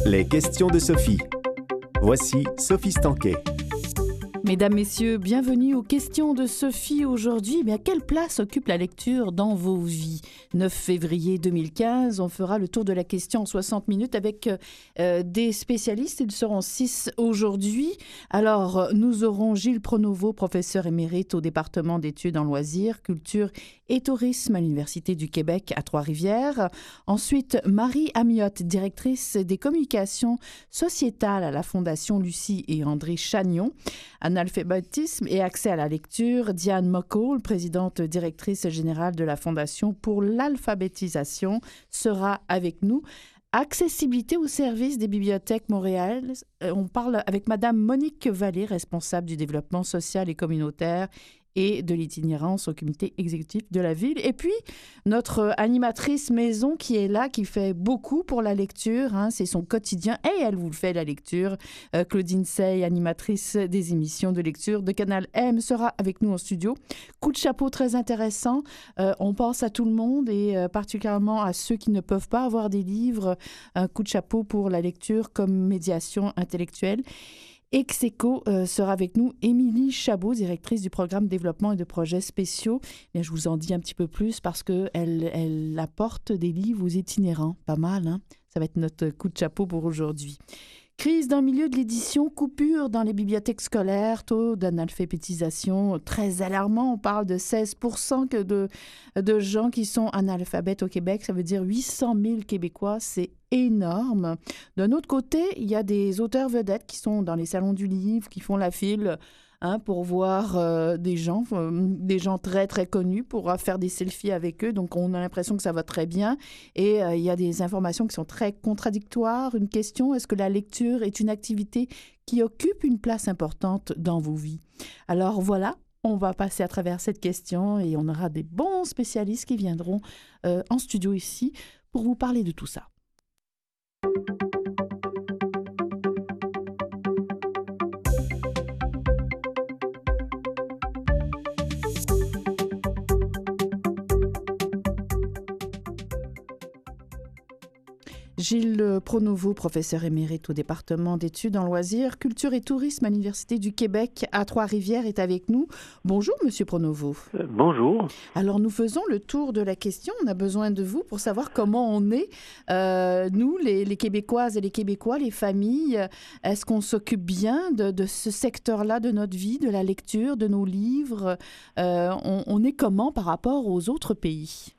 Les questions de Sophie. Voici Sophie Stanquet. Mesdames, Messieurs, bienvenue aux questions de Sophie. Aujourd'hui, quelle place occupe la lecture dans vos vies? 9 février 2015, on fera le tour de la question en 60 minutes avec des spécialistes. Ils seront 6 aujourd'hui. Alors, nous aurons Gilles Pronovo, professeur émérite au département d'études en loisirs, culture et tourisme à l'Université du Québec à Trois-Rivières. Ensuite, Marie Amiotte, directrice des communications sociétales à la Fondation Lucie et André Chagnon. Analphabétisme et accès à la lecture, Diane McCall, présidente directrice générale de la Fondation pour l'alphabétisation, sera avec nous. Accessibilité au service des bibliothèques Montréal. On parle avec Madame Monique Vallée, responsable du développement social et communautaire et de l'itinérance au comité exécutif de la ville. Et puis, notre animatrice maison qui est là, qui fait beaucoup pour la lecture, c'est son quotidien, et elle vous fait la lecture. Claudine Sey, animatrice des émissions de lecture de Canal M, sera avec nous en studio. Coup de chapeau très intéressant. On pense à tout le monde et particulièrement à ceux qui ne peuvent pas avoir des livres. Un coup de chapeau pour la lecture comme médiation intellectuelle. Execo sera avec nous. Émilie Chabot, directrice du programme développement et de projets spéciaux. Je vous en dis un petit peu plus parce qu'elle apporte des livres aux itinérants. Pas mal, hein? Ça va être notre coup de chapeau pour aujourd'hui. Crise dans le milieu de l'édition, coupure dans les bibliothèques scolaires, taux d'analphabétisation très alarmant. On parle de 16% de gens qui sont analphabètes au Québec. Ça veut dire 800 000 Québécois. C'est énorme. D'un autre côté, il y a des auteurs vedettes qui sont dans les salons du livre, qui font la file pour voir des gens très, très connus, pour faire des selfies avec eux. Donc, on a l'impression que ça va très bien. Et il y a des informations qui sont très contradictoires. Une question, est-ce que la lecture est une activité qui occupe une place importante dans vos vies? Alors, voilà. On va passer à travers cette question et on aura des bons spécialistes qui viendront en studio ici pour vous parler de tout ça. Gilles Pronovo, professeur émérite au département d'études en loisirs, culture et tourisme à l'Université du Québec à Trois-Rivières, est avec nous. Bonjour, Monsieur Pronovo. Bonjour. Alors, nous faisons le tour de la question. On a besoin de vous pour savoir comment on est, nous, les Québécoises et les Québécois, les familles. Est-ce qu'on s'occupe bien de ce secteur-là de notre vie, de la lecture, de nos livres? On est comment par rapport aux autres pays?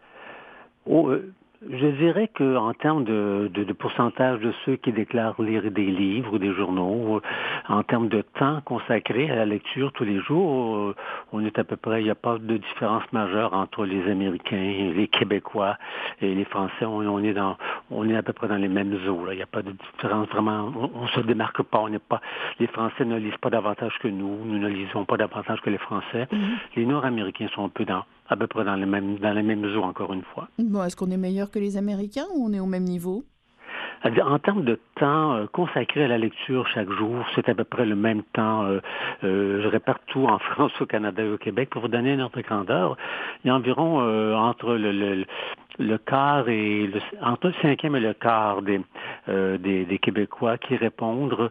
Je dirais qu'en termes de pourcentage de ceux qui déclarent lire des livres ou des journaux, en termes de temps consacré à la lecture tous les jours, on est à peu près, il n'y a pas de différence majeure entre les Américains, les Québécois et les Français. On est à peu près dans les mêmes eaux. Là. Il n'y a pas de différence vraiment. On se démarque pas. Les Français ne lisent pas davantage que nous. Nous ne lisons pas davantage que les Français. Mm-hmm. Les Nord-Américains sont à peu près dans les mêmes eaux, encore une fois. Bon, est-ce qu'on est meilleur que les Américains ou on est au même niveau? En termes de temps consacré à la lecture chaque jour, c'est à peu près le même temps, je répète, partout en France, au Canada et au Québec. Pour vous donner une ordre de grandeur, il y a environ entre le quart et entre le cinquième et le quart des Québécois qui répondent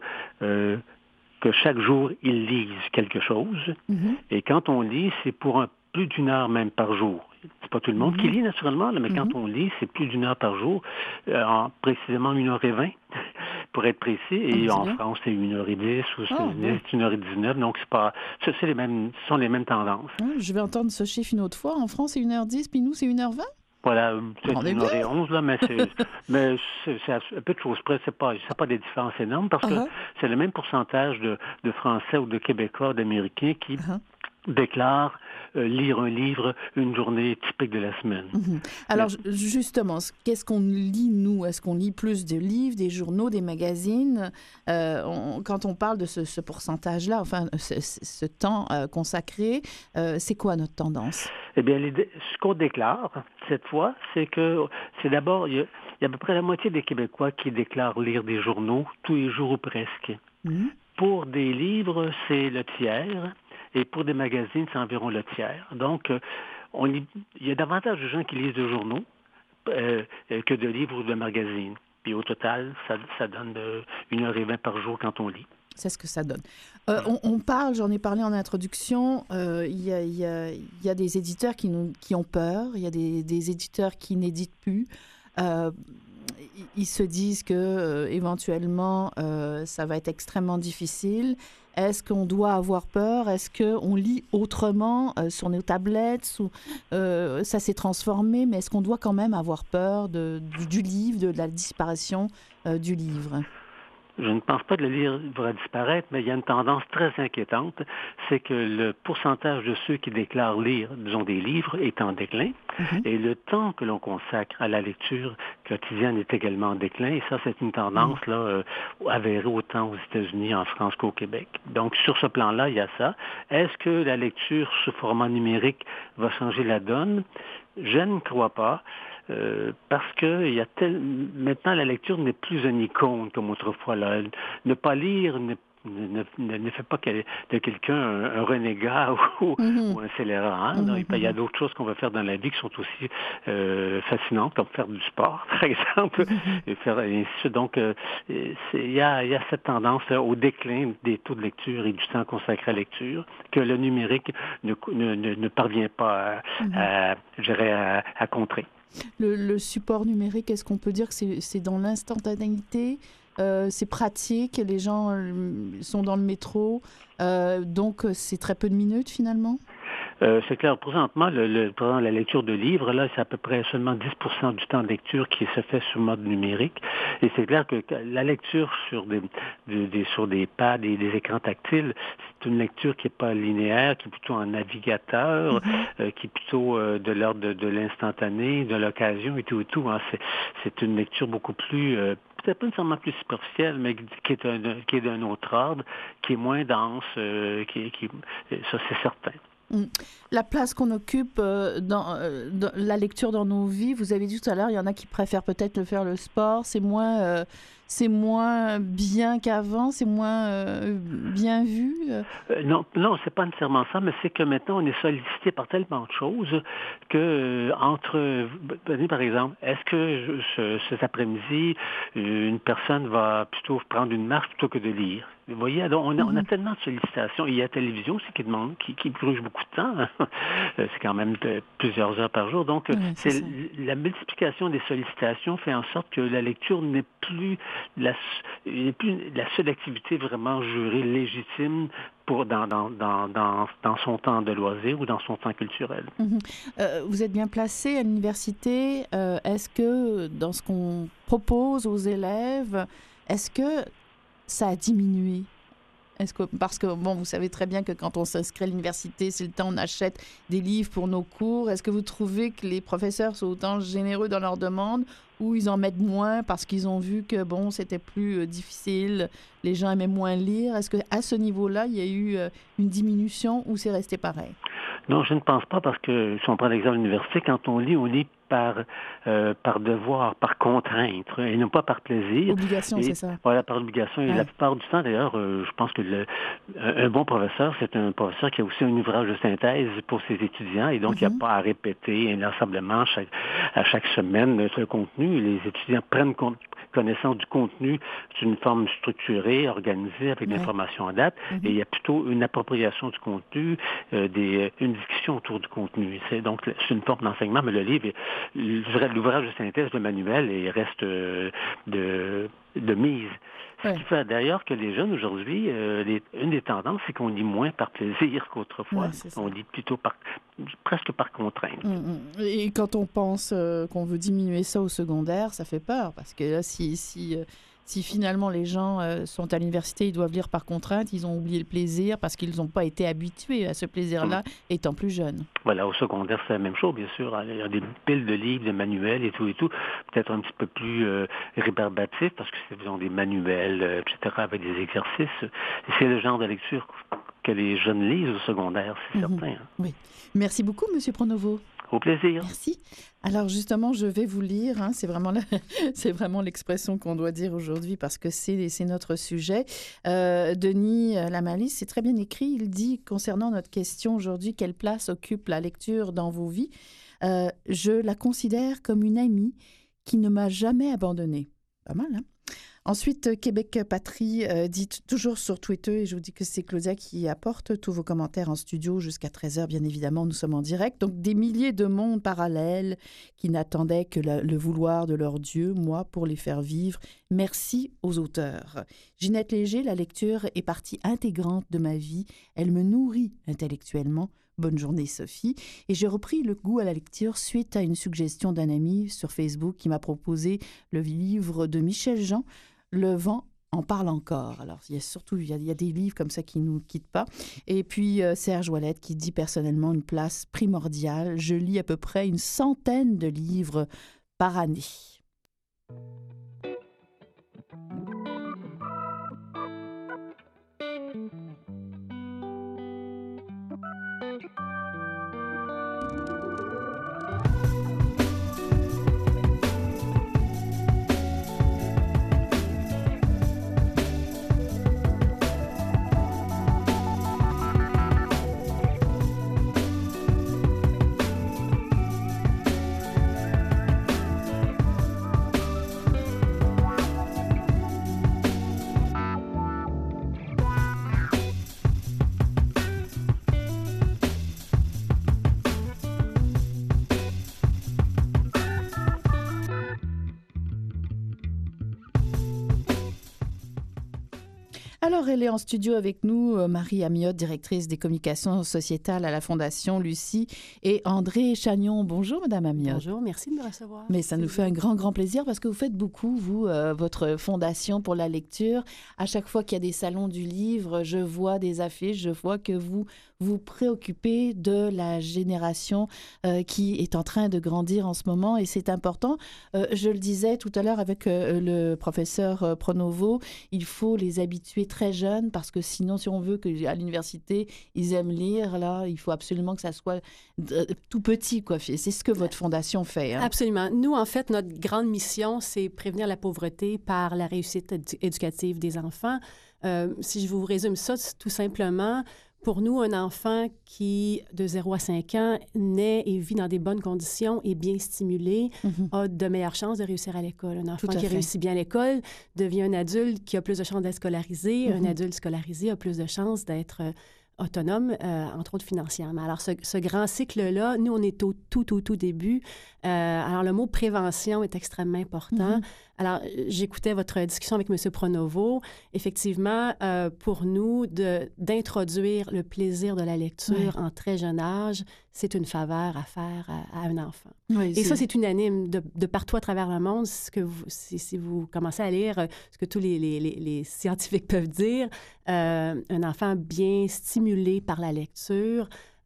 que chaque jour, ils lisent quelque chose. Mm-hmm. Et quand on lit, c'est pour plus d'une heure même par jour. C'est pas tout le monde qui lit, naturellement, mais quand on lit, c'est plus d'une heure par jour, précisément 1h20, pour être précis. Et en France, c'est 1h10 ou c'est 1h19. Donc, ce sont les mêmes tendances. Je vais entendre ce chiffre une autre fois. En France, c'est 1h10, puis nous, c'est 1h20? Voilà, c'est 1h11, là, mais c'est à peu de choses près. C'est pas des différences énormes parce que c'est le même pourcentage de Français ou de Québécois, d'Américains qui déclarent lire un livre une journée typique de la semaine. Mm-hmm. Alors, justement, qu'est-ce qu'on lit, nous? Est-ce qu'on lit plus de livres, des journaux, des magazines? Quand on parle de ce pourcentage-là, enfin, ce temps consacré, c'est quoi notre tendance? Eh bien, ce qu'on déclare, cette fois, c'est d'abord, il y a à peu près la moitié des Québécois qui déclarent lire des journaux tous les jours ou presque. Mm-hmm. Pour des livres, c'est le tiers. Et pour des magazines, c'est environ le tiers. Donc, il y a davantage de gens qui lisent de journaux que de livres ou de magazines. Puis au total, ça donne 1h20 par jour quand on lit. C'est ce que ça donne. On parle, j'en ai parlé en introduction, il y a des éditeurs qui ont peur, il y a des éditeurs qui n'éditent plus. Ils se disent que éventuellement ça va être extrêmement difficile. Est-ce qu'on doit avoir peur? Est-ce qu'on lit autrement sur nos tablettes? Ça s'est transformé, mais est-ce qu'on doit quand même avoir peur du livre, de la disparition du livre? Je ne pense pas que le livre va disparaître, mais il y a une tendance très inquiétante, c'est que le pourcentage de ceux qui déclarent lire, disons, des livres est en déclin, et le temps que l'on consacre à la lecture quotidienne est également en déclin, et ça, c'est une tendance avérée autant aux États-Unis, en France qu'au Québec. Donc, sur ce plan-là, il y a ça. Est-ce que la lecture sous format numérique va changer la donne? Je ne crois pas. Parce que maintenant la lecture n'est plus une icône comme autrefois. Là. Ne pas lire ne fait pas de quelqu'un un renégat ou un scélérat. Il y a d'autres choses qu'on va faire dans la vie qui sont aussi fascinantes, comme faire du sport, par exemple, et faire ainsi de suite. Donc, il y a cette tendance au déclin des taux de lecture et du temps consacré à la lecture que le numérique ne parvient pas à contrer. Le support numérique, est-ce qu'on peut dire que c'est dans l'instantanéité? C'est pratique, les gens sont dans le métro, donc c'est très peu de minutes finalement? C'est clair. Présentement, la lecture de livres, là, c'est à peu près seulement 10% du temps de lecture qui se fait sur mode numérique. Et c'est clair que la lecture sur des pads et des écrans tactiles, c'est une lecture qui n'est pas linéaire, qui est plutôt en navigateur, qui est plutôt de l'ordre de l'instantané, de l'occasion et tout. Hein. C'est une lecture beaucoup plus... peut-être pas nécessairement plus superficielle, mais qui est d'un autre ordre, qui est moins dense, ça c'est certain. La place qu'on occupe dans la lecture dans nos vies, vous avez dit tout à l'heure, il y en a qui préfèrent peut-être faire le sport, c'est moins bien qu'avant, c'est moins bien vu. Non, c'est pas nécessairement ça, mais c'est que maintenant on est sollicité par tellement de choses que par exemple, est-ce que cet après-midi une personne va plutôt prendre une marche plutôt que de lire? Vous voyez, alors on a tellement de sollicitations. Il y a la télévision aussi qui brûle beaucoup de temps. C'est quand même plusieurs heures par jour. Donc, la multiplication des sollicitations fait en sorte que la lecture n'est plus la seule activité vraiment jurée légitime dans son temps de loisir ou dans son temps culturel. Vous êtes bien placé à l'université. Est-ce que dans ce qu'on propose aux élèves, est-ce que ça a diminué? Parce que, vous savez très bien que quand on s'inscrit à l'université, c'est le temps, on achète des livres pour nos cours. Est-ce que vous trouvez que les professeurs sont autant généreux dans leurs demandes ou ils en mettent moins parce qu'ils ont vu que, c'était plus difficile, les gens aimaient moins lire? Est-ce qu'à ce niveau-là, il y a eu une diminution ou c'est resté pareil? Non, je ne pense pas parce que, si on prend l'exemple de l'université, quand on lit par devoir, par contrainte, et non pas par plaisir. Obligation, c'est ça. Voilà, par obligation. Et la plupart du temps, d'ailleurs, je pense que un bon professeur, c'est un professeur qui a aussi un ouvrage de synthèse pour ses étudiants, et donc il n'y a pas à répéter inlassablement à chaque semaine notre contenu. Les étudiants prennent connaissance du contenu d'une forme structurée, organisée, avec l'information en date, et il y a plutôt une appropriation du contenu, une discussion autour du contenu. C'est une forme d'enseignement, mais le livre, l'ouvrage de synthèse, le manuel, il reste de mise. Ce qui fait d'ailleurs que les jeunes aujourd'hui, une des tendances, c'est qu'on lit moins par plaisir qu'autrefois. On lit plutôt presque par contrainte. Et quand on pense qu'on veut diminuer ça au secondaire, ça fait peur, parce que là, si finalement les gens sont à l'université, ils doivent lire par contrainte, ils ont oublié le plaisir parce qu'ils n'ont pas été habitués à ce plaisir-là étant plus jeunes. Voilà, au secondaire, c'est la même chose, bien sûr. Il y a des piles de livres, de manuels et tout, peut-être un petit peu plus rébarbatifs parce que c'est des manuels, etc., avec des exercices. Et c'est le genre de lecture que les jeunes lisent au secondaire, c'est certain. Oui. Merci beaucoup, M. Pronovo. Au plaisir. Merci. Alors justement, je vais vous lire, c'est vraiment l'expression qu'on doit dire aujourd'hui parce que c'est notre sujet. Denis Lamalice, c'est très bien écrit, il dit concernant notre question aujourd'hui, quelle place occupe la lecture dans vos vies? Je la considère comme une amie qui ne m'a jamais abandonnée. Pas mal, hein? Ensuite, Québec Patrie dit toujours sur Twitter, et je vous dis que c'est Claudia qui apporte tous vos commentaires en studio jusqu'à 13h, bien évidemment, nous sommes en direct. Donc, des milliers de mondes parallèles qui n'attendaient que le vouloir de leur Dieu, moi, pour les faire vivre. Merci aux auteurs. Ginette Léger, la lecture est partie intégrante de ma vie. Elle me nourrit intellectuellement. Bonne journée, Sophie. Et j'ai repris le goût à la lecture suite à une suggestion d'un ami sur Facebook qui m'a proposé le livre de Michel Jean, Le vent en parle encore. Alors, il y a des livres comme ça qui ne nous quittent pas. Et puis, Serge Ouellette qui dit personnellement une place primordiale. Je lis à peu près 100 de livres par année. Alors, elle est en studio avec nous, Marie Amiotte, directrice des communications sociétales à la Fondation Lucie, et André Chagnon. Bonjour, Madame Amiotte. Bonjour, merci de me recevoir. Mais ça nous fait un grand plaisir parce que vous faites beaucoup, vous, votre Fondation pour la lecture. À chaque fois qu'il y a des salons du livre, je vois des affiches, je vois que vous vous préoccupez de la génération qui est en train de grandir en ce moment, et c'est important. Je le disais tout à l'heure avec le professeur Pronovo, il faut les habituer très jeunes parce que sinon, si on veut qu'à l'université, ils aiment lire, là, il faut absolument que ça soit tout petit, quoi. C'est ce que votre fondation fait. Hein? Absolument. Nous, en fait, notre grande mission, c'est prévenir la pauvreté par la réussite éducative des enfants. Si je vous résume ça, tout simplement, pour nous, un enfant qui, de 0 à 5 ans, naît et vit dans des bonnes conditions et bien stimulé, a de meilleures chances de réussir à l'école. Un enfant qui réussit bien à l'école devient un adulte qui a plus de chances d'être scolarisé. Un adulte scolarisé a plus de chances d'être autonome, entre autres financièrement. Alors, ce grand cycle-là, nous, on est au tout début. Alors, le mot prévention est extrêmement important. Alors, j'écoutais votre discussion avec M. Pronovo. Effectivement, pour nous, d'introduire le plaisir de la lecture en très jeune âge, c'est une faveur à faire à un enfant. Oui, et ça, c'est unanime de partout à travers le monde. Si vous commencez à lire ce que tous les scientifiques peuvent dire, un enfant bien stimulé par la lecture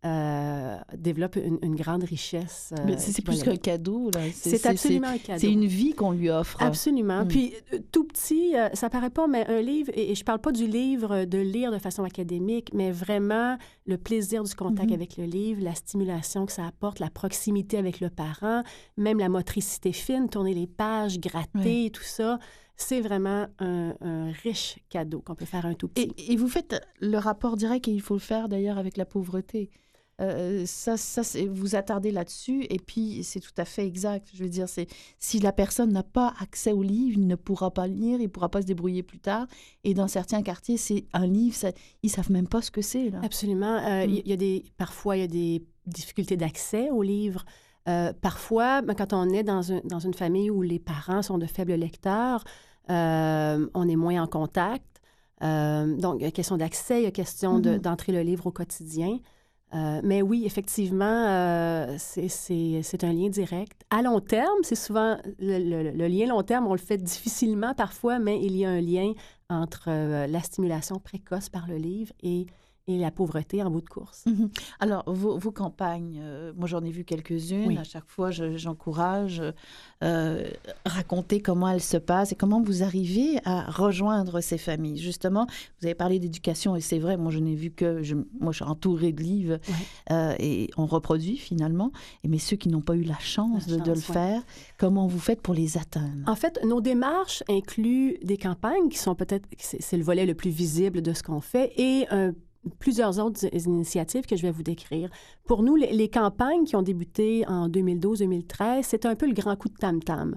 développe une grande richesse. Mais c'est plus qu'un cadeau, là. C'est absolument un cadeau. C'est une vie qu'on lui offre. Absolument. Puis, tout petit, ça paraît pas, mais un livre, et je parle pas du livre de lire de façon académique, mais vraiment le plaisir du contact avec le livre, la stimulation que ça apporte, la proximité avec le parent, même la motricité fine, tourner les pages, gratter, tout ça. C'est vraiment un riche cadeau qu'on peut faire à un tout petit. Et vous faites le rapport direct, et il faut le faire d'ailleurs avec la pauvreté. Vous attardez là-dessus, et puis c'est tout à fait exact. Je veux dire, si la personne n'a pas accès au livre, il ne pourra pas lire, il ne pourra pas se débrouiller plus tard. Et dans certains quartiers, c'est un livre, ils ne savent même pas ce que c'est. Là. Absolument. Parfois, il y a des difficultés d'accès aux livres. Parfois, quand on est dans une famille où les parents sont de faibles lecteurs, on est moins en contact. Donc, il y a question d'accès, il y a question d'entrer le livre au quotidien. Mais oui, effectivement, c'est un lien direct. À long terme, c'est souvent le lien long terme, on le fait difficilement parfois, mais il y a un lien entre la stimulation précoce par le livre et la pauvreté en bout de course. Alors, vos campagnes, moi j'en ai vu quelques-unes. Oui. À chaque fois, j'encourage raconter comment elles se passent et comment vous arrivez à rejoindre ces familles. Justement, vous avez parlé d'éducation, et c'est vrai, moi je n'ai vu moi je suis entourée de livres, et on reproduit finalement. Mais ceux qui n'ont pas eu la chance de le faire, comment vous faites pour les atteindre? En fait, nos démarches incluent des campagnes qui sont peut-être, c'est le volet le plus visible de ce qu'on fait, et plusieurs autres initiatives que je vais vous décrire. Pour nous, les campagnes qui ont débuté en 2012-2013, c'est un peu le grand coup de tam-tam.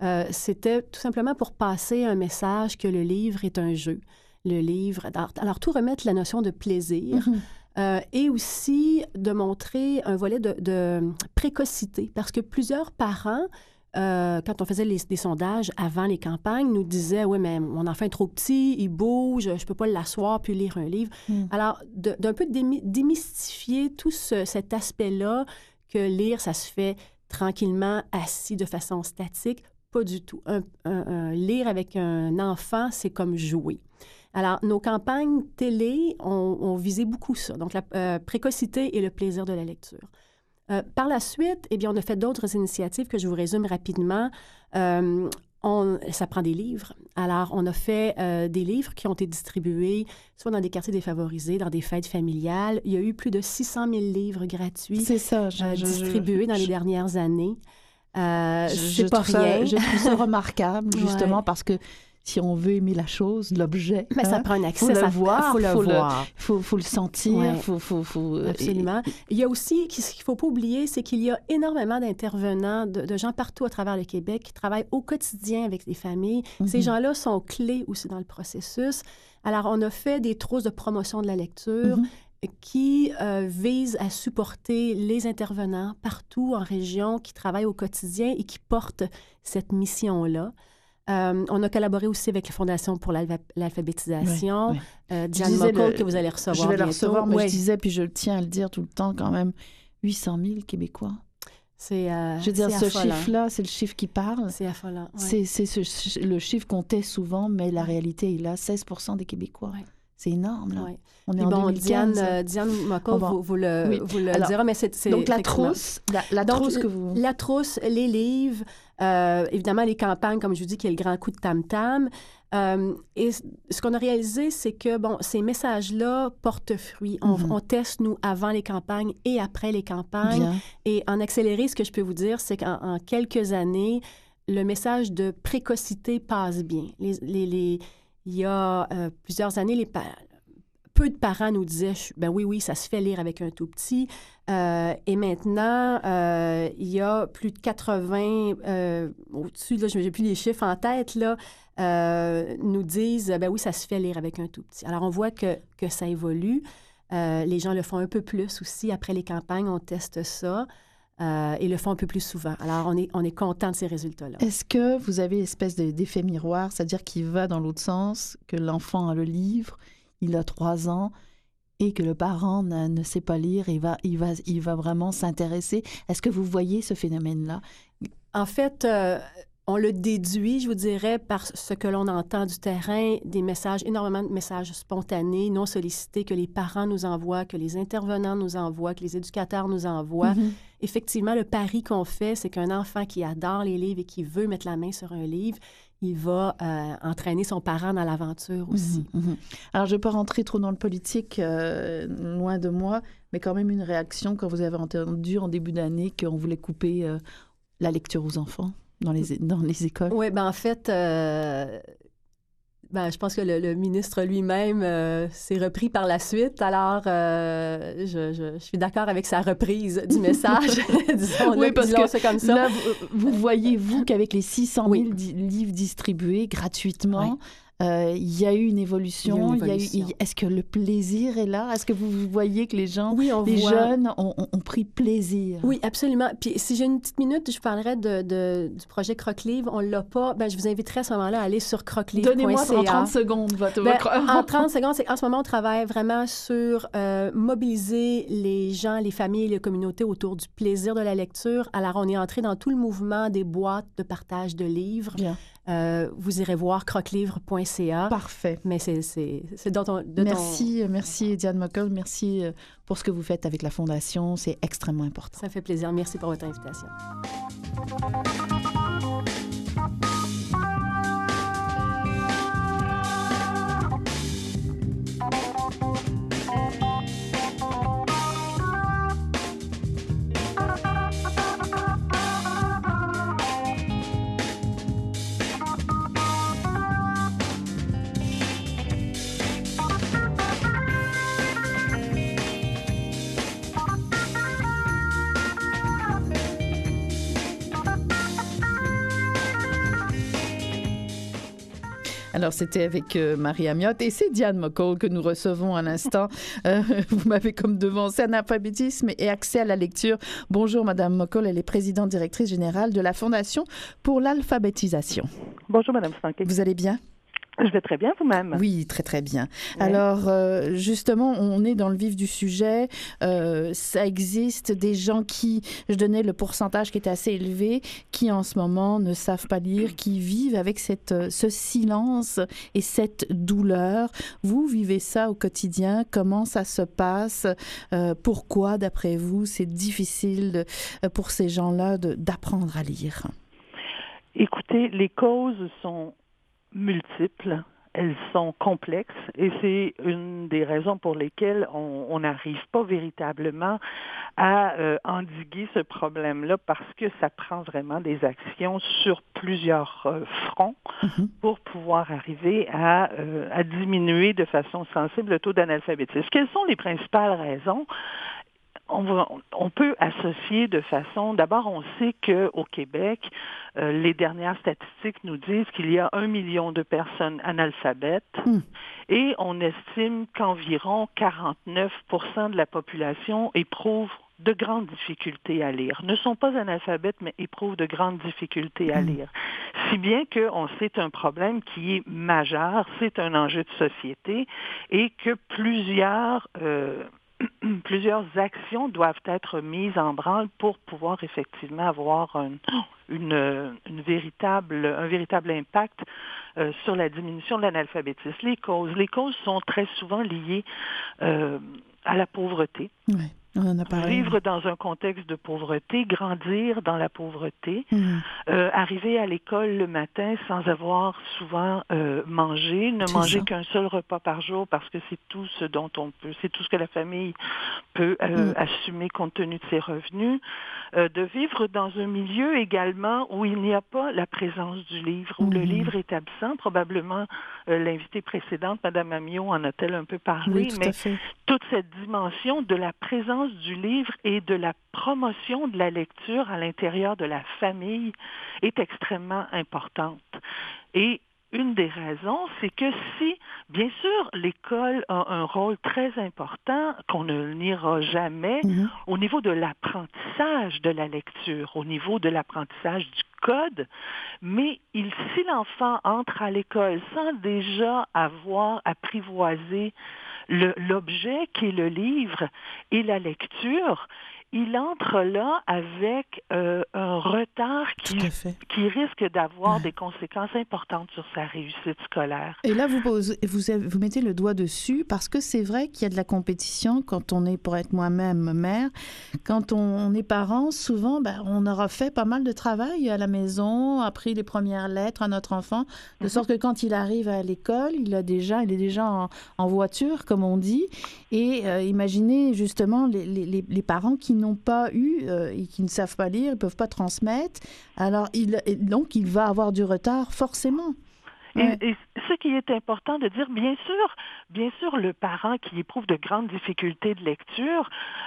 c'était tout simplement pour passer un message que le livre est un jeu. Le livre, alors tout remettre la notion de plaisir et aussi de montrer un volet de précocité, parce que plusieurs parents, quand on faisait des sondages avant les campagnes, nous disaient « Oui, mais mon enfant est trop petit, il bouge, je ne peux pas l'asseoir puis lire un livre. Alors, d'un peu démystifier tout cet aspect-là, que lire, ça se fait tranquillement, assis de façon statique. Pas du tout. Lire avec un enfant, c'est comme jouer. Alors, nos campagnes télé ont visé beaucoup ça, donc la précocité et le plaisir de la lecture. Par la suite, eh bien, on a fait d'autres initiatives que je vous résume rapidement. Ça prend des livres. Alors, on a fait des livres qui ont été distribués soit dans des quartiers défavorisés, dans des fêtes familiales. Il y a eu plus de 600 000 livres gratuits distribués dans les dernières années. C'est pas rien. Je trouve ça remarquable, justement, parce que si on veut aimer la chose, l'objet, mais ça prend un accès, faut le voir, faut le sentir, ouais. Absolument. Il y a aussi, ce qu'il ne faut pas oublier, c'est qu'il y a énormément d'intervenants, de gens partout à travers le Québec qui travaillent au quotidien avec les familles. Ces gens-là sont clés aussi dans le processus. Alors, on a fait des trousses de promotion de la lecture qui visent à supporter les intervenants partout en région qui travaillent au quotidien et qui portent cette mission-là. On a collaboré aussi avec la Fondation pour l'alphabétisation. Diane Mockel, que vous allez recevoir bientôt. Je vais la recevoir, mais je disais, puis je tiens à le dire tout le temps quand même, 800 000 Québécois. Je veux dire, ce chiffre-là, c'est le chiffre qui parle. C'est affolant. Ouais. C'est le chiffre qu'on tait souvent, mais la réalité est là, 16% des Québécois. Ouais. C'est énorme, là. Ouais. On est en 2015. Diane Mockel, vous le dira, mais c'est... Donc, la trousse, trousse que vous... La trousse, les livres, évidemment, les campagnes, comme je vous dis, qui est le grand coup de tam-tam. Et ce qu'on a réalisé, c'est que, ces messages-là portent fruit. On teste, nous, avant les campagnes et après les campagnes. Bien. Et en accéléré, ce que je peux vous dire, c'est qu'en quelques années, le message de précocité passe bien. Il y a plusieurs années, peu de parents nous disaient « Ben oui, ça se fait lire avec un tout petit. » Et maintenant, il y a plus de 80, au-dessus, là, je n'ai plus les chiffres en tête, là, nous disent « Ben oui, ça se fait lire avec un tout petit. » Alors, on voit que ça évolue. Les gens le font un peu plus aussi. Après les campagnes, on teste ça. Et le font un peu plus souvent. Alors, on est content de ces résultats-là. Est-ce que vous avez une espèce d'effet miroir, c'est-à-dire qu'il va dans l'autre sens, que l'enfant a le livre, il a 3 ans, et que le parent ne sait pas lire, il va vraiment s'intéresser? Est-ce que vous voyez ce phénomène-là? En fait, on le déduit, je vous dirais, par ce que l'on entend du terrain, énormément de messages spontanés, non sollicités, que les parents nous envoient, que les intervenants nous envoient, que les éducateurs nous envoient. Effectivement, le pari qu'on fait, c'est qu'un enfant qui adore les livres et qui veut mettre la main sur un livre, il va entraîner son parent dans l'aventure aussi. Alors, je ne vais pas rentrer trop dans le politique, loin de moi, mais quand même une réaction quand vous avez entendu en début d'année qu'on voulait couper la lecture aux enfants dans les écoles. Oui, en fait, je pense que le ministre lui-même s'est repris par la suite. Alors, je suis d'accord avec sa reprise du message. disons ça comme ça. Là, vous voyez, vous, qu'avec les 600 000 livres distribués gratuitement, il y a eu une évolution. Est-ce que le plaisir est là? Est-ce que vous voyez que les gens, jeunes ont pris plaisir? Oui, absolument. Puis si j'ai une petite minute, je parlerai du projet Croque-Livre. On ne l'a pas. Je vous inviterai à ce moment-là à aller sur croquelivre.ca. Donnez-moi en 30 secondes votre... En 30 secondes, c'est qu'en ce moment, on travaille vraiment sur mobiliser les gens, les familles, les communautés autour du plaisir de la lecture. Alors, on est entré dans tout le mouvement des boîtes de partage de livres. Bien. Vous irez voir croquelivre.ca. Parfait. Mais c'est Merci Diane Mockel. Merci pour ce que vous faites avec la Fondation. C'est extrêmement important. Ça fait plaisir. Merci pour votre invitation. Alors, c'était avec Marie Amiotte et c'est Diane McCall que nous recevons à l'instant. Vous m'avez comme devancé analphabétisme et accès à la lecture. Bonjour, Madame McCall. Elle est présidente directrice générale de la Fondation pour l'alphabétisation. Bonjour, Madame Stanquet. Vous allez bien? Je vais très bien, vous-même. Oui, très, très bien. Oui. Alors, justement, on est dans le vif du sujet. Ça existe des gens qui, je donnais le pourcentage qui est assez élevé, qui en ce moment ne savent pas lire, qui vivent avec ce silence et cette douleur. Vous vivez ça au quotidien. Comment ça se passe? Pourquoi, d'après vous, c'est difficile pour ces gens-là d'apprendre à lire? Écoutez, les causes sont multiples, elles sont complexes et c'est une des raisons pour lesquelles on n'arrive pas véritablement à endiguer ce problème-là parce que ça prend vraiment des actions sur plusieurs fronts pour pouvoir arriver à diminuer de façon sensible le taux d'analphabétisme. Quelles sont les principales raisons? On peut associer de façon... D'abord, on sait qu'au Québec, les dernières statistiques nous disent qu'il y a 1 million de personnes analphabètes et on estime qu'environ 49% de la population éprouve de grandes difficultés à lire. Ne sont pas analphabètes, mais éprouvent de grandes difficultés à lire. Si bien qu'on c'est un problème qui est majeur, c'est un enjeu de société et que plusieurs actions doivent être mises en branle pour pouvoir effectivement avoir un véritable impact sur la diminution de l'analphabétisme. Les causes sont très souvent liées à la pauvreté. Oui. On en a parlé. Vivre dans un contexte de pauvreté, grandir dans la pauvreté, arriver à l'école le matin sans avoir souvent mangé, manger qu'un seul repas par jour parce que c'est tout ce dont c'est tout ce que la famille peut assumer compte tenu de ses revenus, de vivre dans un milieu également où il n'y a pas la présence du livre, où le livre est absent. Probablement l'invitée précédente, Mme Amiot, en a-t-elle un peu parlé, oui, mais toute cette dimension de la présence du livre et de la promotion de la lecture à l'intérieur de la famille est extrêmement importante. Et une des raisons, c'est que si, bien sûr, l'école a un rôle très important qu'on ne niera jamais au niveau de l'apprentissage de la lecture, au niveau de l'apprentissage du code, mais si l'enfant entre à l'école sans déjà avoir apprivoisé l'objet qui est le livre et la lecture, il entre là avec un retard qui risque d'avoir des conséquences importantes sur sa réussite scolaire. Et là, vous mettez le doigt dessus parce que c'est vrai qu'il y a de la compétition quand on est, pour être moi-même mère, quand on est parent, souvent, on aura fait pas mal de travail à la maison, appris les premières lettres à notre enfant, de sorte que quand il arrive à l'école, il est déjà en voiture, comme on dit, et imaginez justement les parents qui n'ont pas eu et qui ne savent pas lire, ils ne peuvent pas transmettre. Alors, donc, il va avoir du retard, forcément. Ouais. Et ce qui est important de dire, bien sûr, le parent qui éprouve de grandes difficultés de lecture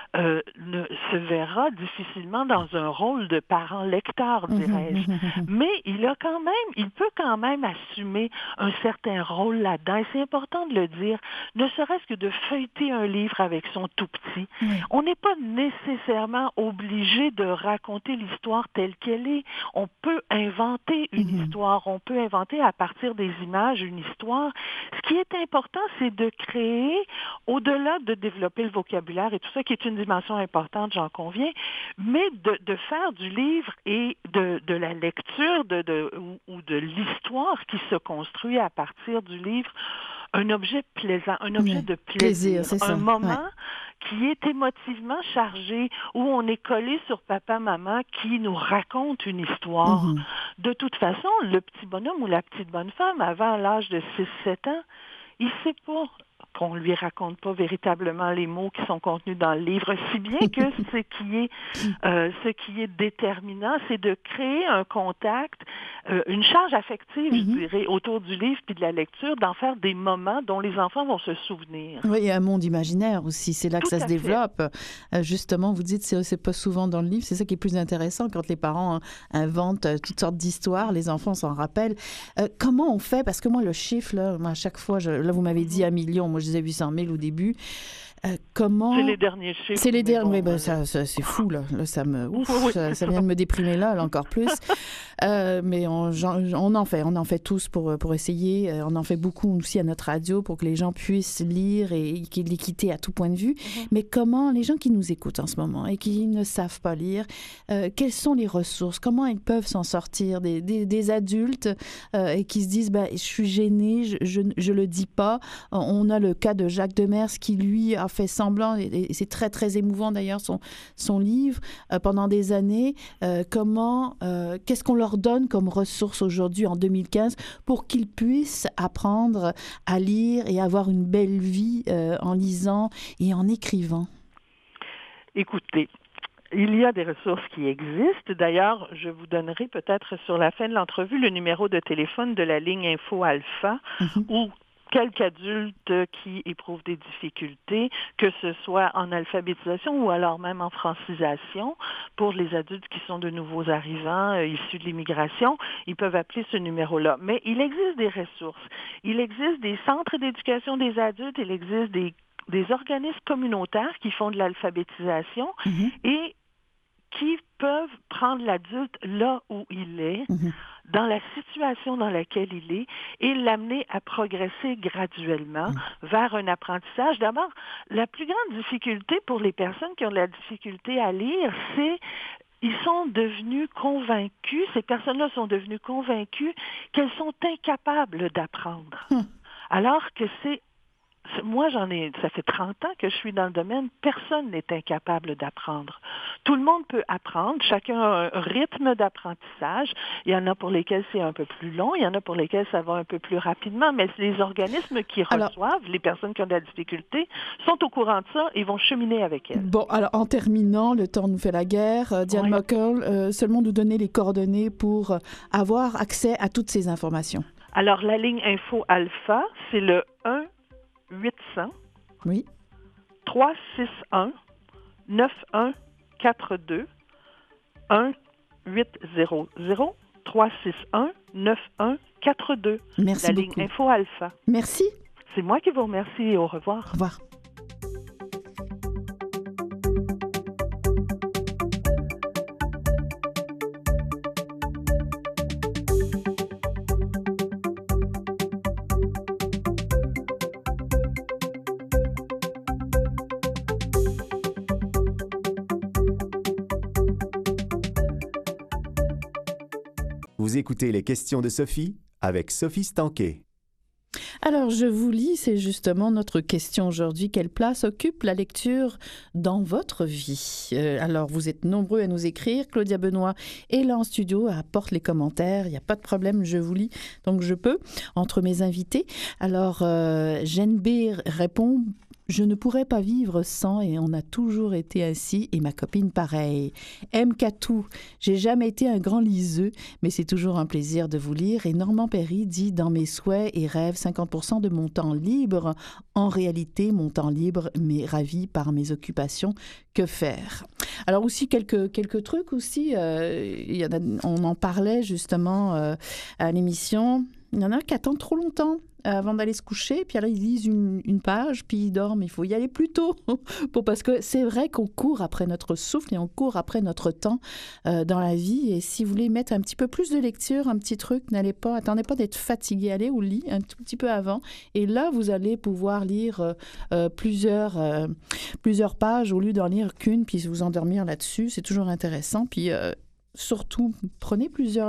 se verra difficilement dans un rôle de parent lecteur, dirais-je. Mais il peut quand même assumer un certain rôle là-dedans. Et c'est important de le dire, ne serait-ce que de feuilleter un livre avec son tout petit. On n'est pas nécessairement obligé de raconter l'histoire telle qu'elle est. On peut inventer une histoire, on peut inventer à partir des images une histoire. Ce qui est important, c'est de créer, au-delà de développer le vocabulaire et tout ça, qui est une dimension importante, j'en conviens, mais de faire du livre et de la lecture ou de l'histoire qui se construit à partir du livre un objet plaisant, un objet de plaisir, un moment qui est émotivement chargé, où on est collé sur papa-maman qui nous raconte une histoire. De toute façon, le petit bonhomme ou la petite bonne femme, avant l'âge de 6-7 ans, il ne sait pas qu'on lui raconte pas véritablement les mots qui sont contenus dans le livre, si bien que ce qui est déterminant, c'est de créer un contact, une charge affective, je dirais, autour du livre puis de la lecture, d'en faire des moments dont les enfants vont se souvenir. Oui, il y a un monde imaginaire aussi, c'est là que ça se développe. Justement, vous dites c'est pas souvent dans le livre, c'est ça qui est plus intéressant quand les parents inventent toutes sortes d'histoires, les enfants s'en rappellent. Comment on fait? Parce que moi, le chiffre, là, à chaque fois, là, vous m'avez dit 1 million, moi je disais 800 000 au début. Comment... C'est les derniers chiffres. C'est les derniers, ça, c'est fou, là. Là, ça vient de me déprimer là encore plus. Mais on en fait tous pour essayer. On en fait beaucoup aussi à notre radio pour que les gens puissent lire et qu'il y ait de l'équité à tout point de vue. Mais comment, les gens qui nous écoutent en ce moment et qui ne savent pas lire, quelles sont les ressources? Comment ils peuvent s'en sortir? Des adultes et qui se disent, je suis gênée, je le dis pas. On a le cas de Jacques Demers qui, lui, a fait semblant, et c'est très, très émouvant d'ailleurs, son livre, pendant des années. Qu'est-ce qu'on leur donne comme ressources aujourd'hui, en 2015, pour qu'ils puissent apprendre à lire et avoir une belle vie en lisant et en écrivant? Écoutez, il y a des ressources qui existent. D'ailleurs, je vous donnerai peut-être sur la fin de l'entrevue le numéro de téléphone de la ligne Info Alpha, où quelques adultes qui éprouvent des difficultés, que ce soit en alphabétisation ou alors même en francisation, pour les adultes qui sont de nouveaux arrivants issus de l'immigration, ils peuvent appeler ce numéro-là. Mais il existe des ressources. Il existe des centres d'éducation des adultes, il existe des organismes communautaires qui font de l'alphabétisation et qui peuvent prendre l'adulte là où il est, dans la situation dans laquelle il est, et l'amener à progresser graduellement vers un apprentissage. D'abord, la plus grande difficulté pour les personnes qui ont de la difficulté à lire, c'est ils sont devenus convaincus, ces personnes-là sont devenues convaincues qu'elles sont incapables d'apprendre. Alors que moi, ça fait 30 ans que je suis dans le domaine, personne n'est incapable d'apprendre. Tout le monde peut apprendre, chacun a un rythme d'apprentissage. Il y en a pour lesquels c'est un peu plus long, il y en a pour lesquels ça va un peu plus rapidement, mais les organismes qui reçoivent les personnes qui ont de la difficulté sont au courant de ça et vont cheminer avec elles. Bon, alors en terminant, le temps nous fait la guerre. Diane Muckle, seulement nous donner les coordonnées pour avoir accès à toutes ces informations. Alors, la ligne Info Alpha, c'est le 1-800 361 9142 1-800 361 9142. Merci beaucoup. La ligne Info Alpha. Merci. C'est moi qui vous remercie et au revoir. Au revoir. Vous écoutez les questions de Sophie avec Sophie Stanquet. Alors, je vous lis, c'est justement notre question aujourd'hui. Quelle place occupe la lecture dans votre vie? Alors, vous êtes nombreux à nous écrire. Claudia Benoît est là en studio, elle apporte les commentaires. Il n'y a pas de problème, je vous lis, donc je peux, entre mes invités. Alors, Jeanne B répond... Je ne pourrais pas vivre sans et on a toujours été ainsi et ma copine pareil. M. Catou, j'ai jamais été un grand liseux, mais c'est toujours un plaisir de vous lire. Et Normand Perry dit dans mes souhaits et rêves 50% de mon temps libre. En réalité, mon temps libre m'est ravi par mes occupations. Que faire? Alors aussi quelques trucs aussi. On en parlait justement à l'émission. Il y en a qui attendent trop longtemps avant d'aller se coucher, puis alors ils lisent une page, puis ils dorment. Il faut y aller plus tôt, parce que c'est vrai qu'on court après notre souffle et on court après notre temps dans la vie. Et si vous voulez mettre un petit peu plus de lecture, un petit truc, attendez pas d'être fatigué, allez au lit un tout petit peu avant. Et là, vous allez pouvoir lire plusieurs pages au lieu d'en lire qu'une, puis vous endormir là-dessus. C'est toujours intéressant. Puis surtout, prenez plusieurs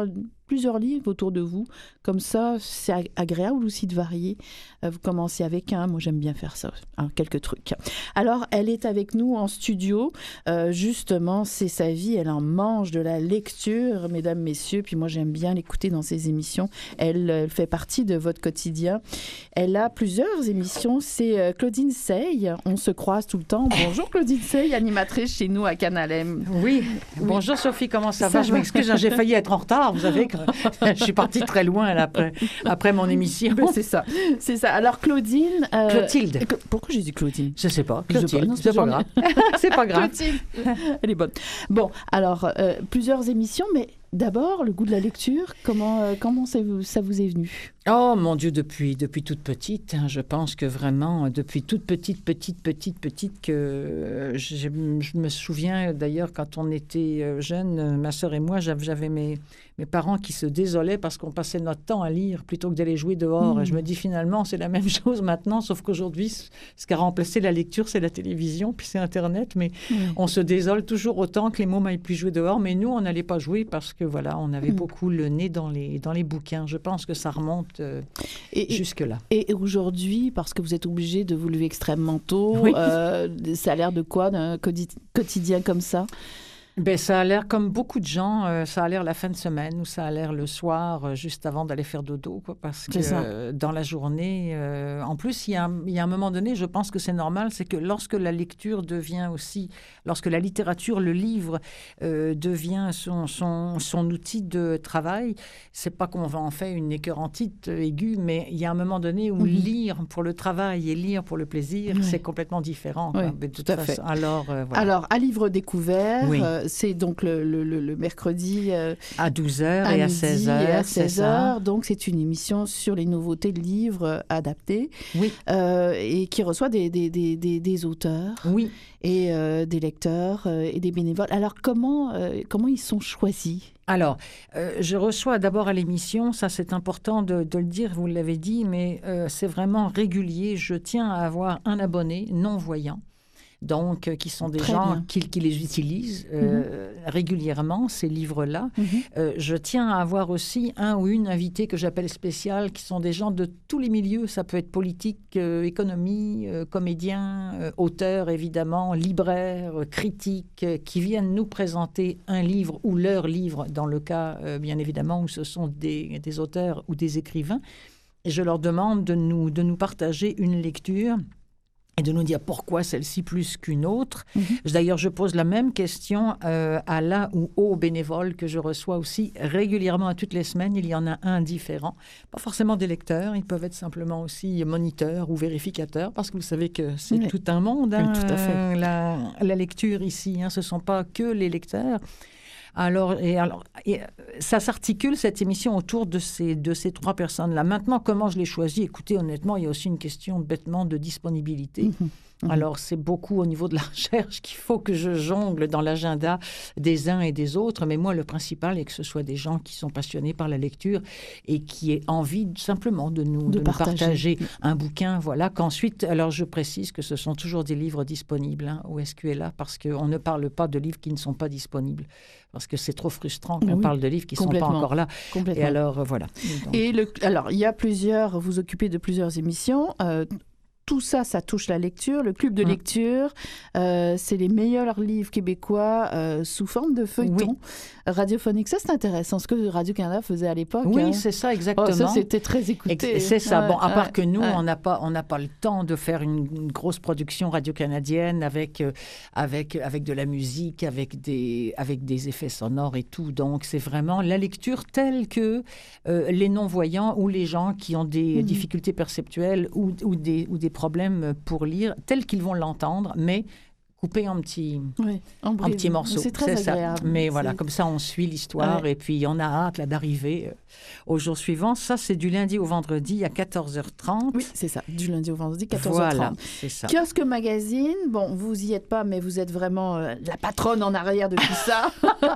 plusieurs livres autour de vous. Comme ça, c'est agréable aussi de varier. Vous commencez avec un. Moi, j'aime bien faire ça. Quelques trucs. Alors, elle est avec nous en studio. Justement, c'est sa vie. Elle en mange de la lecture, mesdames, messieurs. Puis moi, j'aime bien l'écouter dans ses émissions. Elle fait partie de votre quotidien. Elle a plusieurs émissions. C'est Claudine Sey. On se croise tout le temps. Bonjour Claudine Sey, animatrice chez nous à Canal M. Oui. Bonjour Sophie, comment ça va? Je m'excuse, j'ai failli être en retard. Vous savez que je suis partie très loin là, après mon émission. Ben, c'est ça. Alors Claudine... Clotilde. Pourquoi j'ai dit Claudine? Je ne sais pas. Clotilde. C'est pas grave. C'est pas grave. Clotilde. Elle est bonne. Bon, alors, plusieurs émissions, mais d'abord, le goût de la lecture, comment ça vous est venu? Oh mon Dieu, depuis toute petite, hein, je pense que vraiment, depuis toute petite, que je me souviens d'ailleurs quand on était jeunes, ma sœur et moi, j'avais mes parents qui se désolaient parce qu'on passait notre temps à lire plutôt que d'aller jouer dehors. Et je me dis finalement, c'est la même chose maintenant, sauf qu'aujourd'hui, ce qui a remplacé la lecture, c'est la télévision, puis c'est Internet, mais on se désole toujours autant que les mômes aillent plus jouer dehors. Mais nous, on n'allait pas jouer parce que voilà, on avait beaucoup le nez dans les bouquins. Je pense que ça remonte jusque-là. Et aujourd'hui, parce que vous êtes obligé de vous lever extrêmement tôt, ça a l'air de quoi d'un quotidien comme ça? Ben, ça a l'air comme beaucoup de gens, ça a l'air la fin de semaine ou ça a l'air le soir, juste avant d'aller faire dodo, quoi, parce que dans la journée, en plus, il y a un moment donné, je pense que c'est normal, c'est que lorsque la lecture devient aussi, lorsque la littérature, le livre devient son outil de travail, c'est pas qu'on va en faire une écœurantite aiguë, mais il y a un moment donné où lire pour le travail et lire pour le plaisir, c'est complètement différent. Oui, de toute façon. fait. Alors, voilà. Alors, à livre découvert, c'est donc le mercredi à 12h et à 16h. Donc, c'est une émission sur les nouveautés de livres adaptés et qui reçoit des auteurs et des lecteurs et des bénévoles. Alors, comment ils sont choisis? Alors, je reçois d'abord à l'émission, ça c'est important de le dire, vous l'avez dit, mais c'est vraiment régulier. Je tiens à avoir un abonné non-voyant. Donc, qui sont des gens qui les utilisent régulièrement, ces livres-là. Je tiens à avoir aussi un ou une invitée que j'appelle spéciale, qui sont des gens de tous les milieux. Ça peut être politique, économie, comédien, auteur, évidemment, libraire, critique, qui viennent nous présenter un livre ou leur livre, dans le cas, bien évidemment, où ce sont des auteurs ou des écrivains. Et je leur demande de nous partager une lecture et de nous dire pourquoi celle-ci plus qu'une autre. D'ailleurs, je pose la même question à la ou aux bénévoles que je reçois aussi régulièrement, à toutes les semaines. Il y en a un différent. Pas forcément des lecteurs, ils peuvent être simplement aussi moniteurs ou vérificateurs, parce que vous savez que c'est tout un monde, hein, tout à fait. La lecture ici. Hein, ce ne sont pas que les lecteurs. Alors, ça s'articule, cette émission, autour de ces trois personnes-là. Maintenant, comment je les choisis? Écoutez, honnêtement, il y a aussi une question bêtement de disponibilité. Alors, c'est beaucoup au niveau de la recherche qu'il faut que je jongle dans l'agenda des uns et des autres. Mais moi, le principal est que ce soit des gens qui sont passionnés par la lecture et qui aient envie simplement de nous partager un bouquin. Voilà, qu'ensuite, alors je précise que ce sont toujours des livres disponibles au SQLA, parce qu'on ne parle pas de livres qui ne sont pas disponibles. Parce que c'est trop frustrant qu'on parle de livres qui ne sont pas encore là. Et alors, voilà. Donc. Et alors, il y a vous occupez de plusieurs émissions. Tout ça, ça touche la lecture. Le club de lecture, c'est les meilleurs livres québécois sous forme de feuilleton radiophonique. Ça, c'est intéressant, ce que Radio-Canada faisait à l'époque. Oui, c'est ça, exactement. Ça, c'était très écouté. C'est ça. Bon, à part que nous, on n'a pas le temps de faire une grosse production radio-canadienne avec de la musique, avec des effets sonores et tout. Donc, c'est vraiment la lecture telle que les non-voyants ou les gens qui ont des difficultés perceptuelles ou des problèmes pour lire, tels qu'ils vont l'entendre, mais coupé en petits morceaux. C'est très agréable. Mais voilà, comme ça, on suit l'histoire et puis on a hâte d'arriver au jour suivant. Ça, c'est du lundi au vendredi à 14h30. Oui, c'est ça, du lundi au vendredi, 14h30. Voilà, c'est ça. Kiosque Magazine, bon, vous y êtes pas, mais vous êtes vraiment la patronne en arrière de tout ça.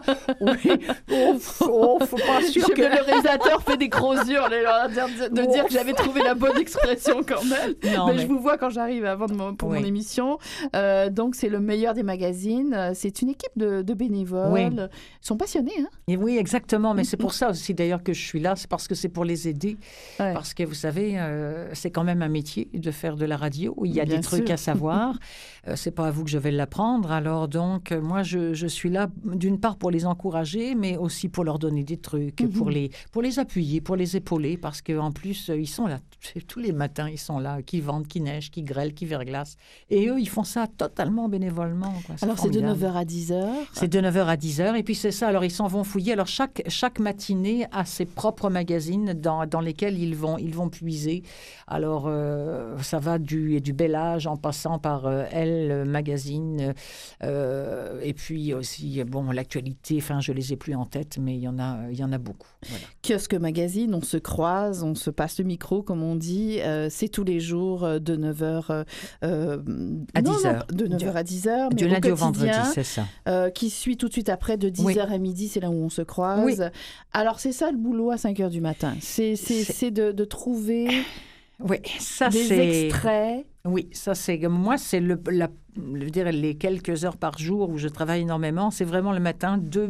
Faut pas sûr que... Le réalisateur fait des gros yeux de dire que j'avais trouvé la bonne expression quand même. Mais je vous vois quand j'arrive pour mon émission. Donc, c'est le meilleur des magazines. C'est une équipe de bénévoles. Oui. Ils sont passionnés, hein? Et oui, exactement. Mais c'est pour ça aussi, d'ailleurs, que je suis là. C'est parce que c'est pour les aider. Ouais. Parce que, vous savez, c'est quand même un métier de faire de la radio. Il y a Bien des trucs sûr. à savoir. C'est pas à vous que je vais l'apprendre. Alors, donc, moi, je suis là, d'une part, pour les encourager, mais aussi pour leur donner des trucs, pour les appuyer, pour les épauler. Parce qu'en plus, ils sont là. Tous les matins, ils sont là, qui vendent, qui neige, qui grêle, qui verglace. Et eux, ils font ça totalement bénévolement, quoi. Alors, c'est de formidable. 9h à 10h. C'est de 9h à 10h. Et puis, c'est ça. Alors, ils s'en vont fouiller. Alors, chaque matinée a ses propres magazines dans lesquels ils vont puiser. Alors, ça va du Bel Âge en passant par Elle Magazine. Et puis aussi, bon, l'actualité. Enfin, je les ai plus en tête, mais il y en a beaucoup. Voilà. Kiosque Magazine, on se croise, on se passe le micro, comme on dit. C'est tous les jours de 9h À 10h. De 9h à 10h. Mais Du au lundi au quotidien, vendredi, c'est ça. qui suit tout de suite après, de 10h Oui. à midi, c'est là où on se croise. Oui. Alors, c'est ça le boulot à 5h du matin. C'est de trouver Oui, ça des c'est... extraits. Oui, ça c'est... Moi, c'est je dirais les quelques heures par jour où je travaille énormément. C'est vraiment le matin, de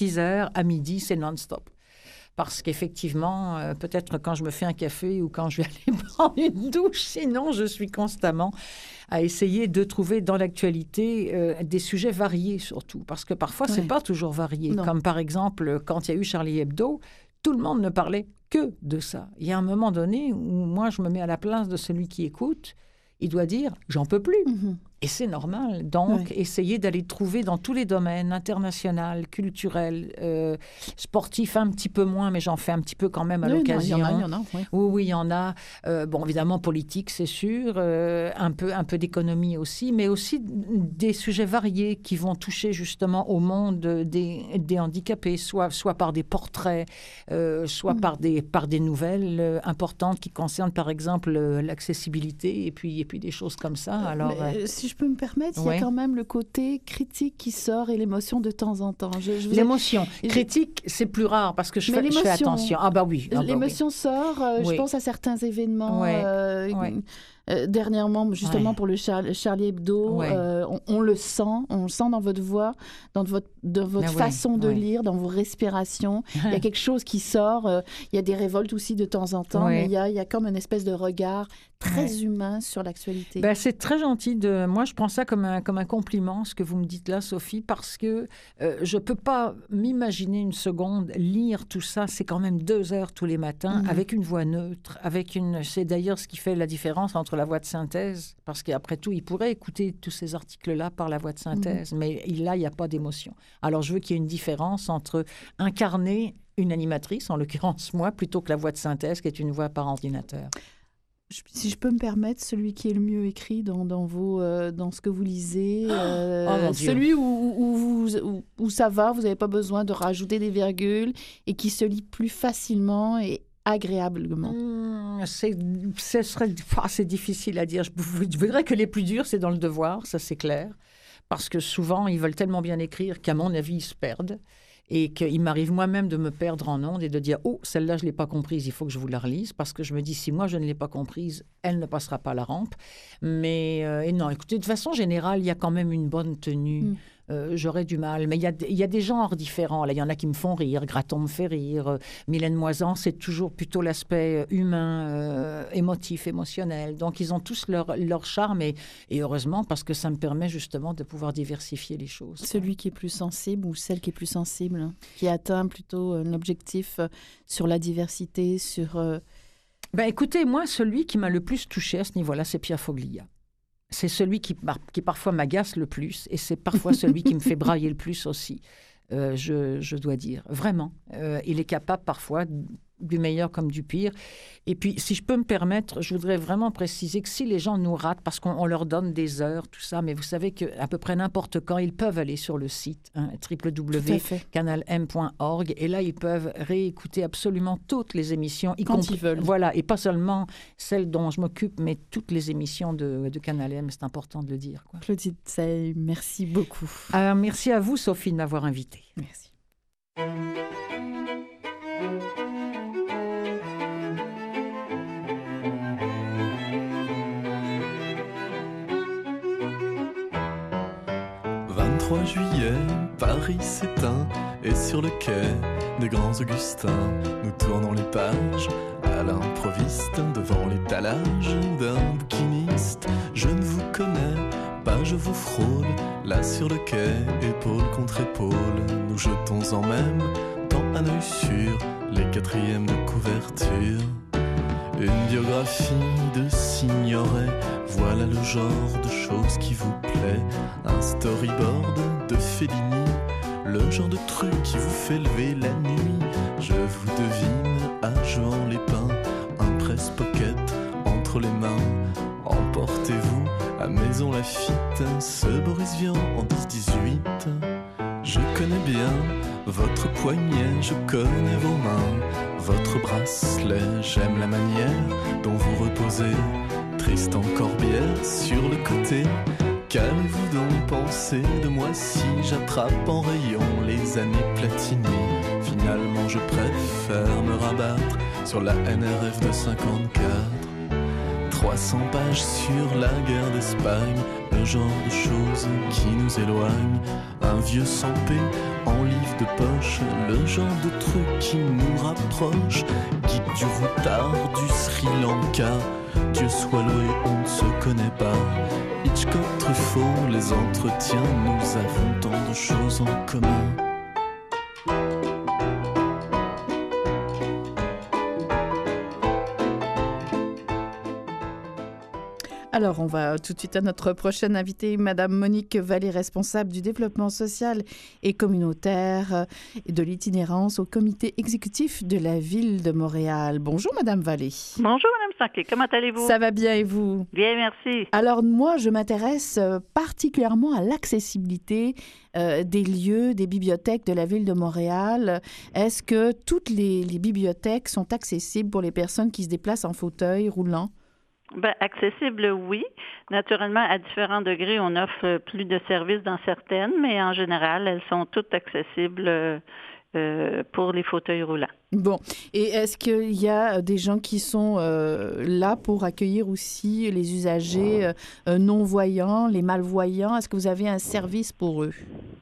6h à midi, c'est non-stop. Parce qu'effectivement, peut-être quand je me fais un café ou quand je vais aller prendre une douche, sinon je suis constamment à essayer de trouver dans l'actualité des sujets variés surtout. Parce que parfois, c'est Ouais. pas toujours varié. Non. Comme par exemple, quand il y a eu Charlie Hebdo, tout le monde ne parlait que de ça. Il y a un moment donné où moi, je me mets à la place de celui qui écoute. Il doit dire « j'en peux plus ». Mhm. Et c'est normal. Donc, Ouais. essayer d'aller trouver dans tous les domaines, international, culturel, sportif, un petit peu moins, mais j'en fais un petit peu quand même à Oui, non, l'occasion. il y en a, oui. Oui, il y en a. Bon, évidemment, politique, c'est sûr. Un peu d'économie aussi, mais aussi des sujets variés qui vont toucher justement au monde des handicapés, soit par des portraits, soit par des nouvelles importantes qui concernent, par exemple, l'accessibilité et puis des choses comme ça. Alors, Mais, si je peux me permettre, il y ouais. a quand même le côté critique qui sort et l'émotion de temps en temps. Je vous ai- l'émotion. je- Critique, c'est plus rare parce que je Mais fais l'émotion- attention. Ah bah oui. Ah bah oui. L'émotion sort, je Oui. pense à certains événements. Ouais, ouais. Dernièrement, justement Ouais. pour le Charlie Hebdo, Ouais. on le sent dans votre voix, dans votre Ah ouais, façon de ouais. lire, dans vos respirations. Il y a quelque chose qui sort. Il y a des révoltes aussi de temps en temps, Ouais. mais il y a comme une espèce de regard très Ouais. humain sur l'actualité. Ben, c'est très gentil. Moi, je prends ça comme un compliment, ce que vous me dites là, Sophie, parce que je ne peux pas m'imaginer une seconde lire tout ça. C'est quand même 2 heures tous les matins, Mhm. avec une voix neutre. C'est d'ailleurs ce qui fait la différence entre la voix de synthèse, parce qu'après tout, il pourrait écouter tous ces articles-là par la voix de synthèse, mais là, il n'y a pas d'émotion. Alors, je veux qu'il y ait une différence entre incarner une animatrice, en l'occurrence moi, plutôt que la voix de synthèse, qui est une voix par ordinateur. Si je peux me permettre, celui qui est le mieux écrit dans ce que vous lisez, Oh, mon Dieu. celui où ça va, vous n'avez pas besoin de rajouter des virgules et qui se lit plus facilement et agréablement. C'est difficile à dire. Je voudrais que les plus durs, c'est dans le devoir, ça c'est clair. Parce que souvent, ils veulent tellement bien écrire qu'à mon avis, ils se perdent. Et qu'il m'arrive moi-même de me perdre en ondes et de dire « Oh, celle-là, je ne l'ai pas comprise, il faut que je vous la relise. » Parce que je me dis, si moi, je ne l'ai pas comprise, elle ne passera pas la rampe. Mais et non, écoutez, de façon générale, il y a quand même une bonne tenue. J'aurais du mal. Mais il y a des genres différents. Là, il y en a qui me font rire. Graton me fait rire. Mylène Moisan, c'est toujours plutôt l'aspect humain, émotif, émotionnel. Donc, ils ont tous leur charme. Et heureusement, parce que ça me permet justement de pouvoir diversifier les choses. Celui qui est plus sensible ou celle qui est plus sensible, hein, qui atteint plutôt un objectif sur la diversité, sur... Ben, écoutez, moi, celui qui m'a le plus touché à ce niveau-là, c'est Pierre Foglia. C'est celui qui parfois m'agace le plus et c'est parfois celui qui me fait brailler le plus aussi, je dois dire. Vraiment, il est capable parfois du meilleur comme du pire. Et puis, si je peux me permettre, je voudrais vraiment préciser que si les gens nous ratent parce qu'on leur donne des heures, tout ça, mais vous savez qu'à peu près n'importe quand, ils peuvent aller sur le site www.canalm.org et là, ils peuvent réécouter absolument toutes les émissions. Quand ils veulent. Voilà, et pas seulement celles dont je m'occupe, mais toutes les émissions de Canal M, c'est important de le dire, quoi. Claudine Tsay, merci beaucoup. Alors, merci à vous, Sophie, de m'avoir invitée. Merci. 3 juillet, Paris s'éteint, et sur le quai des Grands Augustins, nous tournons les pages à l'improviste devant l'étalage d'un bouquiniste. Je ne vous connais pas, je vous frôle, là sur le quai, épaule contre épaule, nous jetons en même temps un œil sur les 4e de couverture. Une biographie de Signoret, voilà le genre de choses qui vous plaît. Un storyboard de Fellini, le genre de truc qui vous fait lever la nuit. Je vous devine à Jean Lépin, un presse-pocket entre les mains. Emportez-vous à Maison Lafitte, ce Boris Vian en 10-18. Je connais bien votre poignet, je connais vos mains, votre bracelet, j'aime la manière dont vous reposez. Tristan Corbière sur le côté, qu'allez-vous donc penser de moi si j'attrape en rayon les années Platini? Finalement je préfère me rabattre sur la NRF de 54. 300 pages sur la guerre d'Espagne, le genre de choses qui nous éloignent. Un vieux sans paix en livre de poche, le genre de truc qui nous rapproche. Guide du routard du Sri Lanka, Dieu soit loué, on ne se connaît pas. Hitchcock, Truffaut, les entretiens, nous avons tant de choses en commun. Alors, on va tout de suite à notre prochaine invitée, Madame Monique Vallée, responsable du développement social et communautaire et de l'itinérance au comité exécutif de la ville de Montréal. Bonjour, Madame Vallée. Bonjour, Madame Stanquet. Comment allez-vous? Ça va bien et vous? Bien, merci. Alors, moi, je m'intéresse particulièrement à l'accessibilité des lieux, des bibliothèques de la ville de Montréal. Est-ce que toutes les bibliothèques sont accessibles pour les personnes qui se déplacent en fauteuil roulant? Ben, accessible, oui. Naturellement, à différents degrés, on offre plus de services dans certaines, mais en général, elles sont toutes accessibles pour les fauteuils roulants. Bon. Et est-ce qu'il y a des gens qui sont là pour accueillir aussi les usagers non-voyants, les malvoyants? Est-ce que vous avez un service pour eux?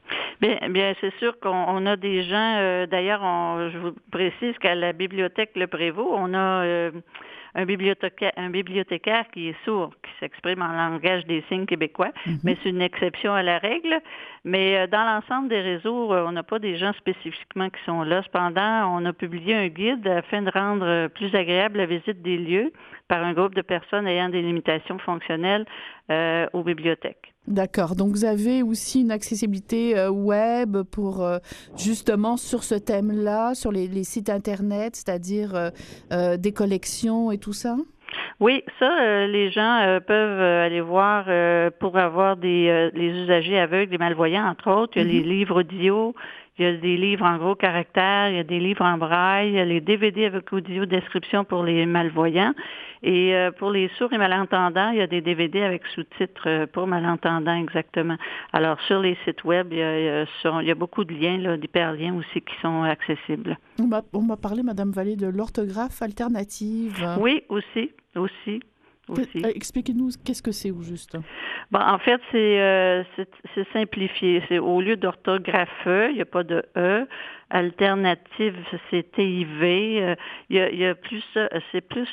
Bien, c'est sûr qu'on a des gens, d'ailleurs, je vous précise qu'à la bibliothèque Le Prévost, on a un bibliothécaire qui est sourd, qui s'exprime en langage des signes québécois, mais c'est une exception à la règle. Mais dans l'ensemble des réseaux, on n'a pas des gens spécifiquement qui sont là. Cependant, on a publié un guide afin de rendre plus agréable la visite des lieux par un groupe de personnes ayant des limitations fonctionnelles aux bibliothèques. D'accord. Donc, vous avez aussi une accessibilité web pour, justement, sur ce thème-là, sur les sites Internet, c'est-à-dire des collections et tout ça? Oui, ça, les gens peuvent aller voir pour avoir les usagers aveugles, les malvoyants, entre autres. Il y a les livres audio, il y a des livres en gros caractères, il y a des livres en braille, il y a les DVD avec audio description pour les malvoyants. Et pour les sourds et malentendants, il y a des DVD avec sous-titres pour malentendants exactement. Alors, sur les sites web, il y a beaucoup de liens, là, d'hyperliens aussi qui sont accessibles. On m'a parlé, Madame Vallée, de l'orthographe alternative. Oui, aussi. Expliquez-nous, qu'est-ce que c'est au juste? Bon, en fait, c'est simplifié. C'est au lieu d'orthographe, il n'y a pas de E. Alternative, c'est TIV. Il y a plus, c'est plus.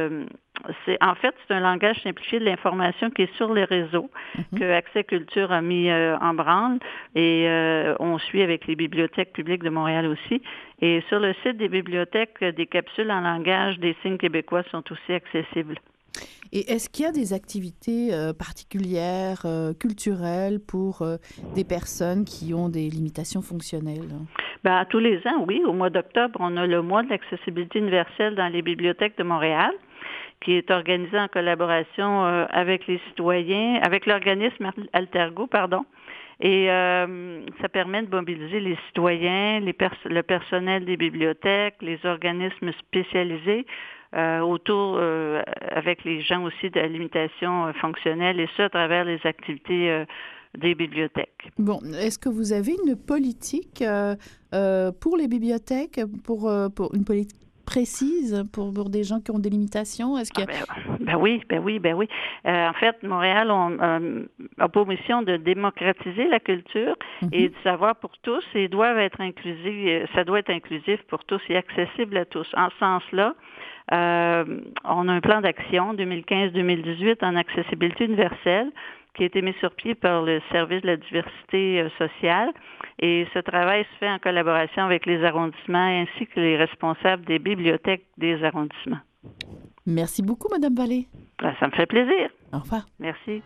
En fait, c'est un langage simplifié de l'information qui est sur les réseaux que Accès Culture a mis en branle et on suit avec les bibliothèques publiques de Montréal aussi. Et sur le site des bibliothèques, des capsules en langage des signes québécois sont aussi accessibles. Et est-ce qu'il y a des activités particulières, culturelles pour des personnes qui ont des limitations fonctionnelles? Bien, tous les ans, oui. Au mois d'octobre, on a le mois de l'accessibilité universelle dans les bibliothèques de Montréal, qui est organisé en collaboration avec les citoyens, avec l'organisme Altergo, pardon. Et ça permet de mobiliser les citoyens, le personnel des bibliothèques, les organismes spécialisés autour avec les gens aussi de la limitation fonctionnelle, et ça à travers les activités des bibliothèques. Bon, est-ce que vous avez une politique pour les bibliothèques, pour une précises pour des gens qui ont des limitations? Est-ce que... Ben oui. En fait, Montréal a pour mission de démocratiser la culture et du savoir pour tous et ça doit être inclusif pour tous et accessible à tous. En ce sens-là, on a un plan d'action 2015-2018 en accessibilité universelle qui a été mis sur pied par le service de la diversité sociale. Et ce travail se fait en collaboration avec les arrondissements ainsi que les responsables des bibliothèques des arrondissements. Merci beaucoup, Madame Vallée. Ça me fait plaisir. Au revoir. Merci.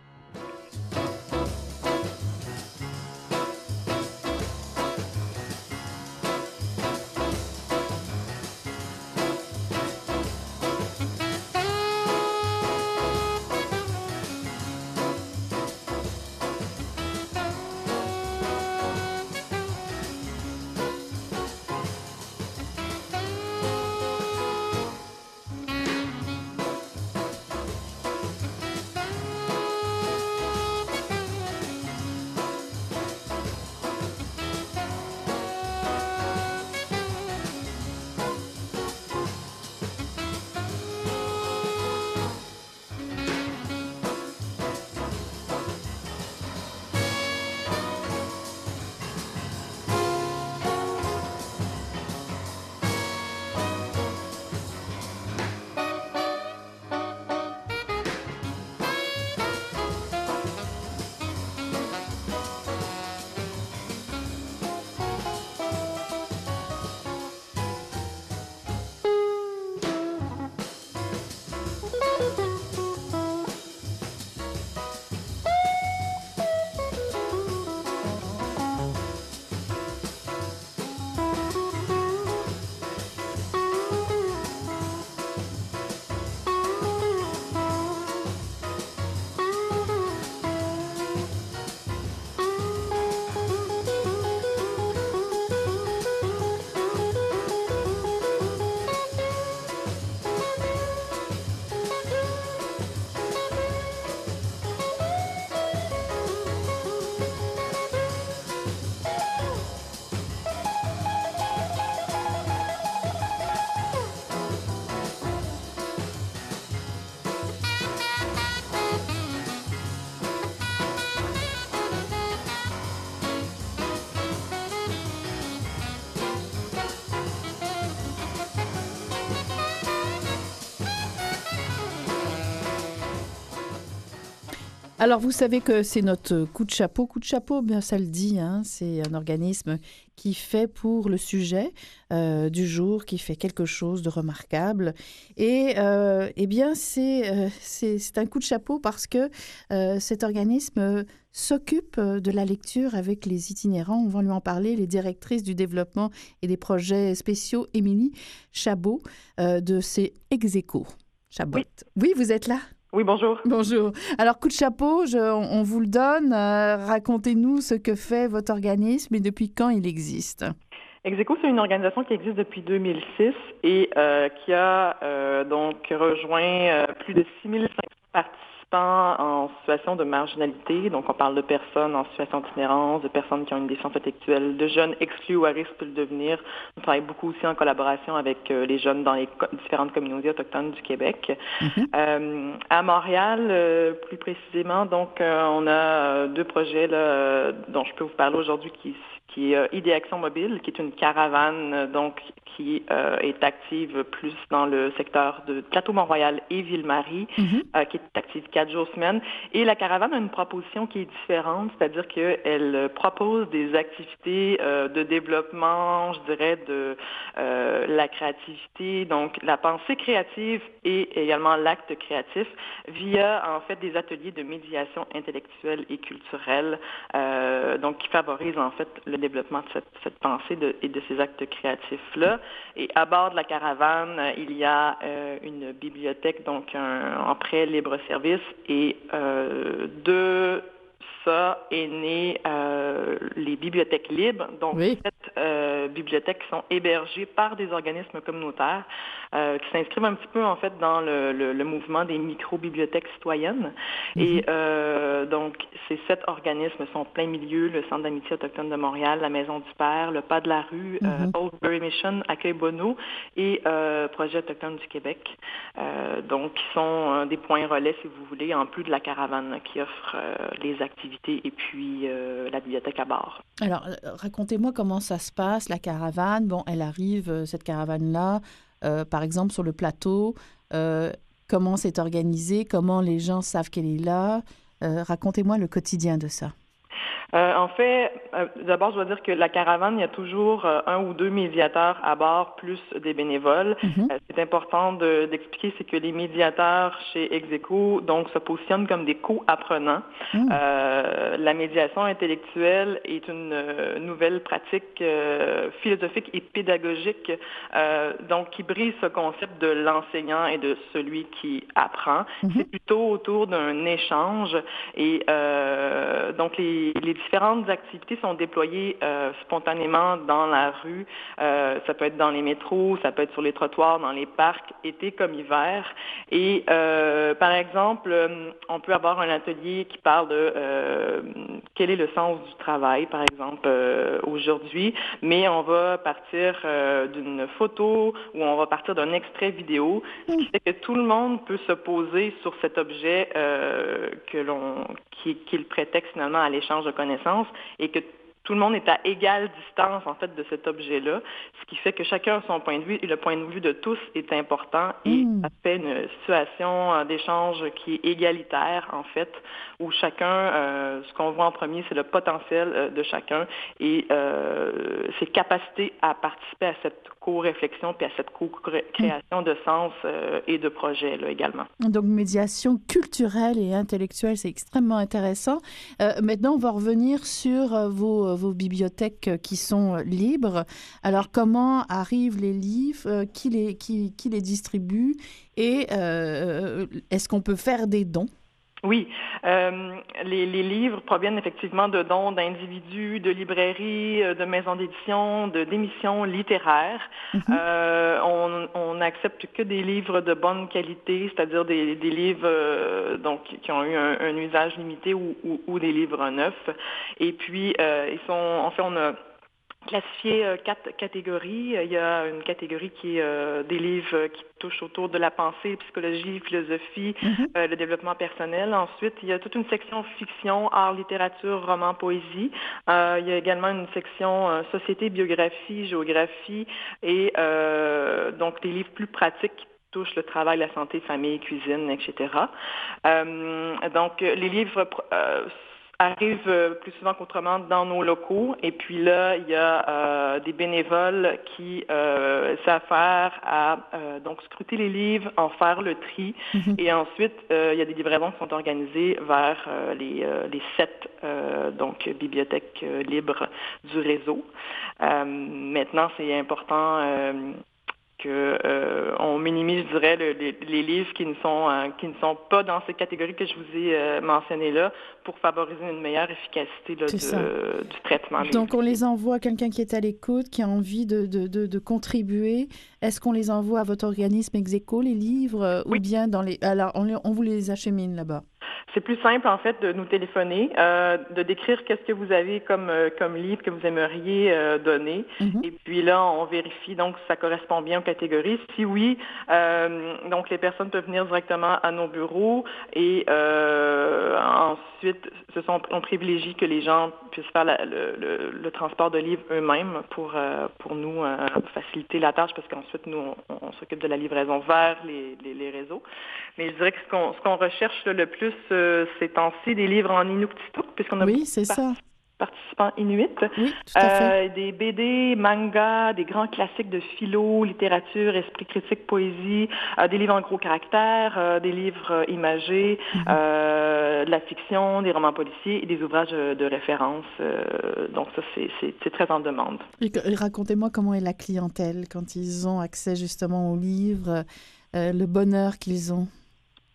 Alors, vous savez que c'est notre coup de chapeau. Coup de chapeau, bien ça le dit, hein, c'est un organisme qui fait pour le sujet du jour, qui fait quelque chose de remarquable. Et eh bien, c'est un coup de chapeau parce que cet organisme s'occupe de la lecture avec les itinérants. On va lui en parler, les directrices du développement et des projets spéciaux, Émilie Chabot, de ces Execo. Chabot. Oui, vous êtes là? Oui, bonjour. Bonjour. Alors, coup de chapeau, on vous le donne. Racontez-nous ce que fait votre organisme et depuis quand il existe. Execo, c'est une organisation qui existe depuis 2006 et qui a donc rejoint plus de 6500 participants en situation de marginalité. Donc, on parle de personnes en situation d'itinérance, de personnes qui ont une déficience intellectuelle, de jeunes exclus ou à risque de le devenir. On travaille beaucoup aussi en collaboration avec les jeunes dans les différentes communautés autochtones du Québec. À Montréal, plus précisément, donc, on a deux projets là, dont je peux vous parler aujourd'hui qui est Idéaction Mobile, qui est une caravane donc qui est active plus dans le secteur de Plateau-Mont-Royal et Ville-Marie, qui est active 4 jours semaine. Et la caravane a une proposition qui est différente, c'est-à-dire qu'elle propose des activités de développement, je dirais, de la créativité, donc la pensée créative et également l'acte créatif via, en fait, des ateliers de médiation intellectuelle et culturelle, donc qui favorisent, en fait, le développement de cette pensée et de ces actes créatifs-là. Et à bord de la caravane, il y a une bibliothèque, donc en prêt libre-service, et de ça est né les bibliothèques libres. Donc, cette bibliothèques qui sont hébergées par des organismes communautaires qui s'inscrivent un petit peu, en fait, dans le mouvement des micro-bibliothèques citoyennes. Et donc, ces 7 organismes sont plein milieu, le Centre d'amitié autochtone de Montréal, la Maison du Père, le Pas de la rue, Oldbury Mission, Accueil Bonneau et Projet autochtone du Québec. Donc, qui sont des points relais, si vous voulez, en plus de la caravane qui offre les activités et puis la bibliothèque à bord. Alors, racontez-moi comment ça se passe, la caravane. Bon, elle arrive, cette caravane-là, par exemple, sur le plateau. Comment c'est organisé? Comment les gens savent qu'elle est là? Racontez-moi le quotidien de ça. En fait, d'abord, je dois dire que la caravane, il y a toujours 1 ou 2 médiateurs à bord, plus des bénévoles. C'est important d'expliquer, c'est que les médiateurs chez Execo, donc, se positionnent comme des co-apprenants. La médiation intellectuelle est une nouvelle pratique philosophique et pédagogique, donc, qui brise ce concept de l'enseignant et de celui qui apprend. C'est plutôt autour d'un échange et donc, les différentes activités sont déployées spontanément dans la rue. Ça peut être dans les métros, ça peut être sur les trottoirs, dans les parcs, été comme hiver. Et par exemple, on peut avoir un atelier qui parle de quel est le sens du travail, par exemple, aujourd'hui, mais on va partir d'une photo ou on va partir d'un extrait vidéo, ce qui fait que tout le monde peut se poser sur cet objet qui est le prétexte finalement à l'échange de connaissances et que tout le monde est à égale distance, en fait, de cet objet-là, ce qui fait que chacun a son point de vue et le point de vue de tous est important et ça fait une situation d'échange qui est égalitaire, en fait, où chacun, ce qu'on voit en premier, c'est le potentiel de chacun et ses capacités à participer à cette co-réflexion puis à cette co-création de sens et de projets là, également. Donc, médiation culturelle et intellectuelle, c'est extrêmement intéressant. Maintenant, on va revenir sur vos bibliothèques qui sont libres. Alors, comment arrivent les livres? Qui les distribue? Et est-ce qu'on peut faire des dons? Oui, les livres proviennent effectivement de dons d'individus, de librairies, de maisons d'édition, d'émissions littéraires. On n'accepte que des livres de bonne qualité, c'est-à-dire des livres donc qui ont eu un usage limité ou des livres neufs. Et puis, on a classifié 4 catégories. Il y a une catégorie qui est des livres qui touchent autour de la pensée, psychologie, philosophie, le développement personnel. Ensuite, il y a toute une section fiction, art, littérature, roman, poésie. Il y a également une section société, biographie, géographie et donc des livres plus pratiques qui touchent le travail, la santé, famille, cuisine, etc. Donc, les livres arrivent plus souvent qu'autrement dans nos locaux. Et puis là, il y a des bénévoles qui savent faire à donc scruter les livres, en faire le tri. Et ensuite, il y a des livraisons qui sont organisées vers les 7 donc bibliothèques libres du réseau. Maintenant, c'est important on minimise, je dirais, les livres qui ne sont pas dans ces catégories que je vous ai mentionnées là pour favoriser une meilleure efficacité là, du traitement. Donc, on les envoie à quelqu'un qui est à l'écoute, qui a envie de contribuer. Est-ce qu'on les envoie à votre organisme Execo, les livres, ou bien dans les... Alors, on vous les achemine là-bas? C'est plus simple, en fait, de nous téléphoner, de décrire qu'est-ce que vous avez comme livre que vous aimeriez donner. Et puis là, on vérifie donc si ça correspond bien aux catégories. Si oui, donc les personnes peuvent venir directement à nos bureaux et ensuite, on privilégie que les gens puissent faire le transport de livres eux-mêmes pour nous faciliter la tâche parce qu'ensuite, nous, on s'occupe de la livraison vers les réseaux. Mais je dirais que ce qu'on recherche le plus ces temps-ci, des livres en Inuktitut, puisqu'on a participants inuits, des BD, mangas, des grands classiques de philo, littérature, esprit critique, poésie, des livres en gros caractères, des livres imagés, de la fiction, des romans policiers et des ouvrages de référence. Donc ça, c'est très en demande. Et racontez-moi comment est la clientèle quand ils ont accès justement aux livres, le bonheur qu'ils ont.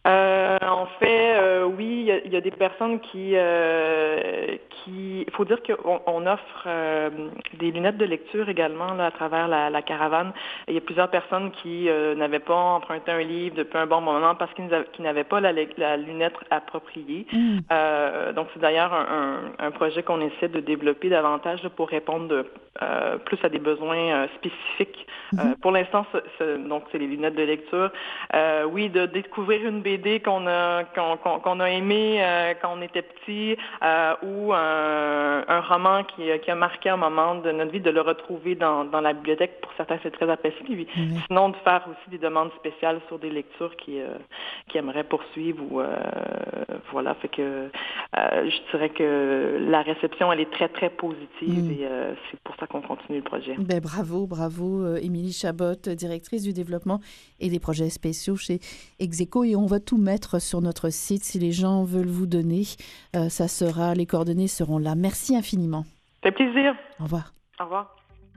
En fait, oui, il y a des personnes qui il faut dire qu'on offre des lunettes de lecture également là, à travers la caravane. Il y a plusieurs personnes qui n'avaient pas emprunté un livre depuis un bon moment parce qu'ils n'avaient pas la lunette appropriée. Donc, c'est d'ailleurs un projet qu'on essaie de développer davantage là, pour répondre plus à des besoins spécifiques. Pour l'instant, donc c'est les lunettes de lecture. Oui, de découvrir une BD qu'on a aimé quand on était petit ou un roman qui a marqué un moment de notre vie, de le retrouver dans la bibliothèque. Pour certains, c'est très apprécié. Puis, sinon, de faire aussi des demandes spéciales sur des lectures qui aimeraient poursuivre. Ou voilà, fait que je dirais que la réception, elle est très, très positive et c'est pour ça qu'on continue le projet. Ben, bravo, Émilie Chabot, directrice du développement et des projets spéciaux chez Execo. Et on va tout mettre sur notre site si les gens veulent vous donner. Les coordonnées seront là. Merci infiniment. Ça fait plaisir. Au revoir. Au revoir.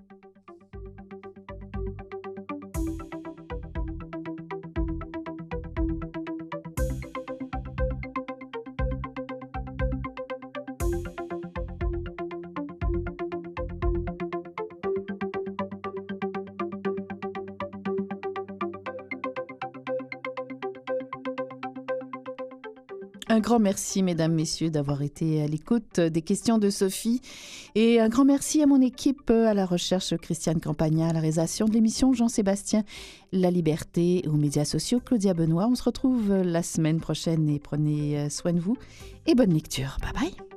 Un grand merci, mesdames, messieurs, d'avoir été à l'écoute des questions de Sophie. Et un grand merci à mon équipe, à la recherche, Christiane Campagna, à la réalisation de l'émission, Jean-Sébastien La Liberté, aux médias sociaux, Claudia Benoît. On se retrouve la semaine prochaine et prenez soin de vous et bonne lecture. Bye bye.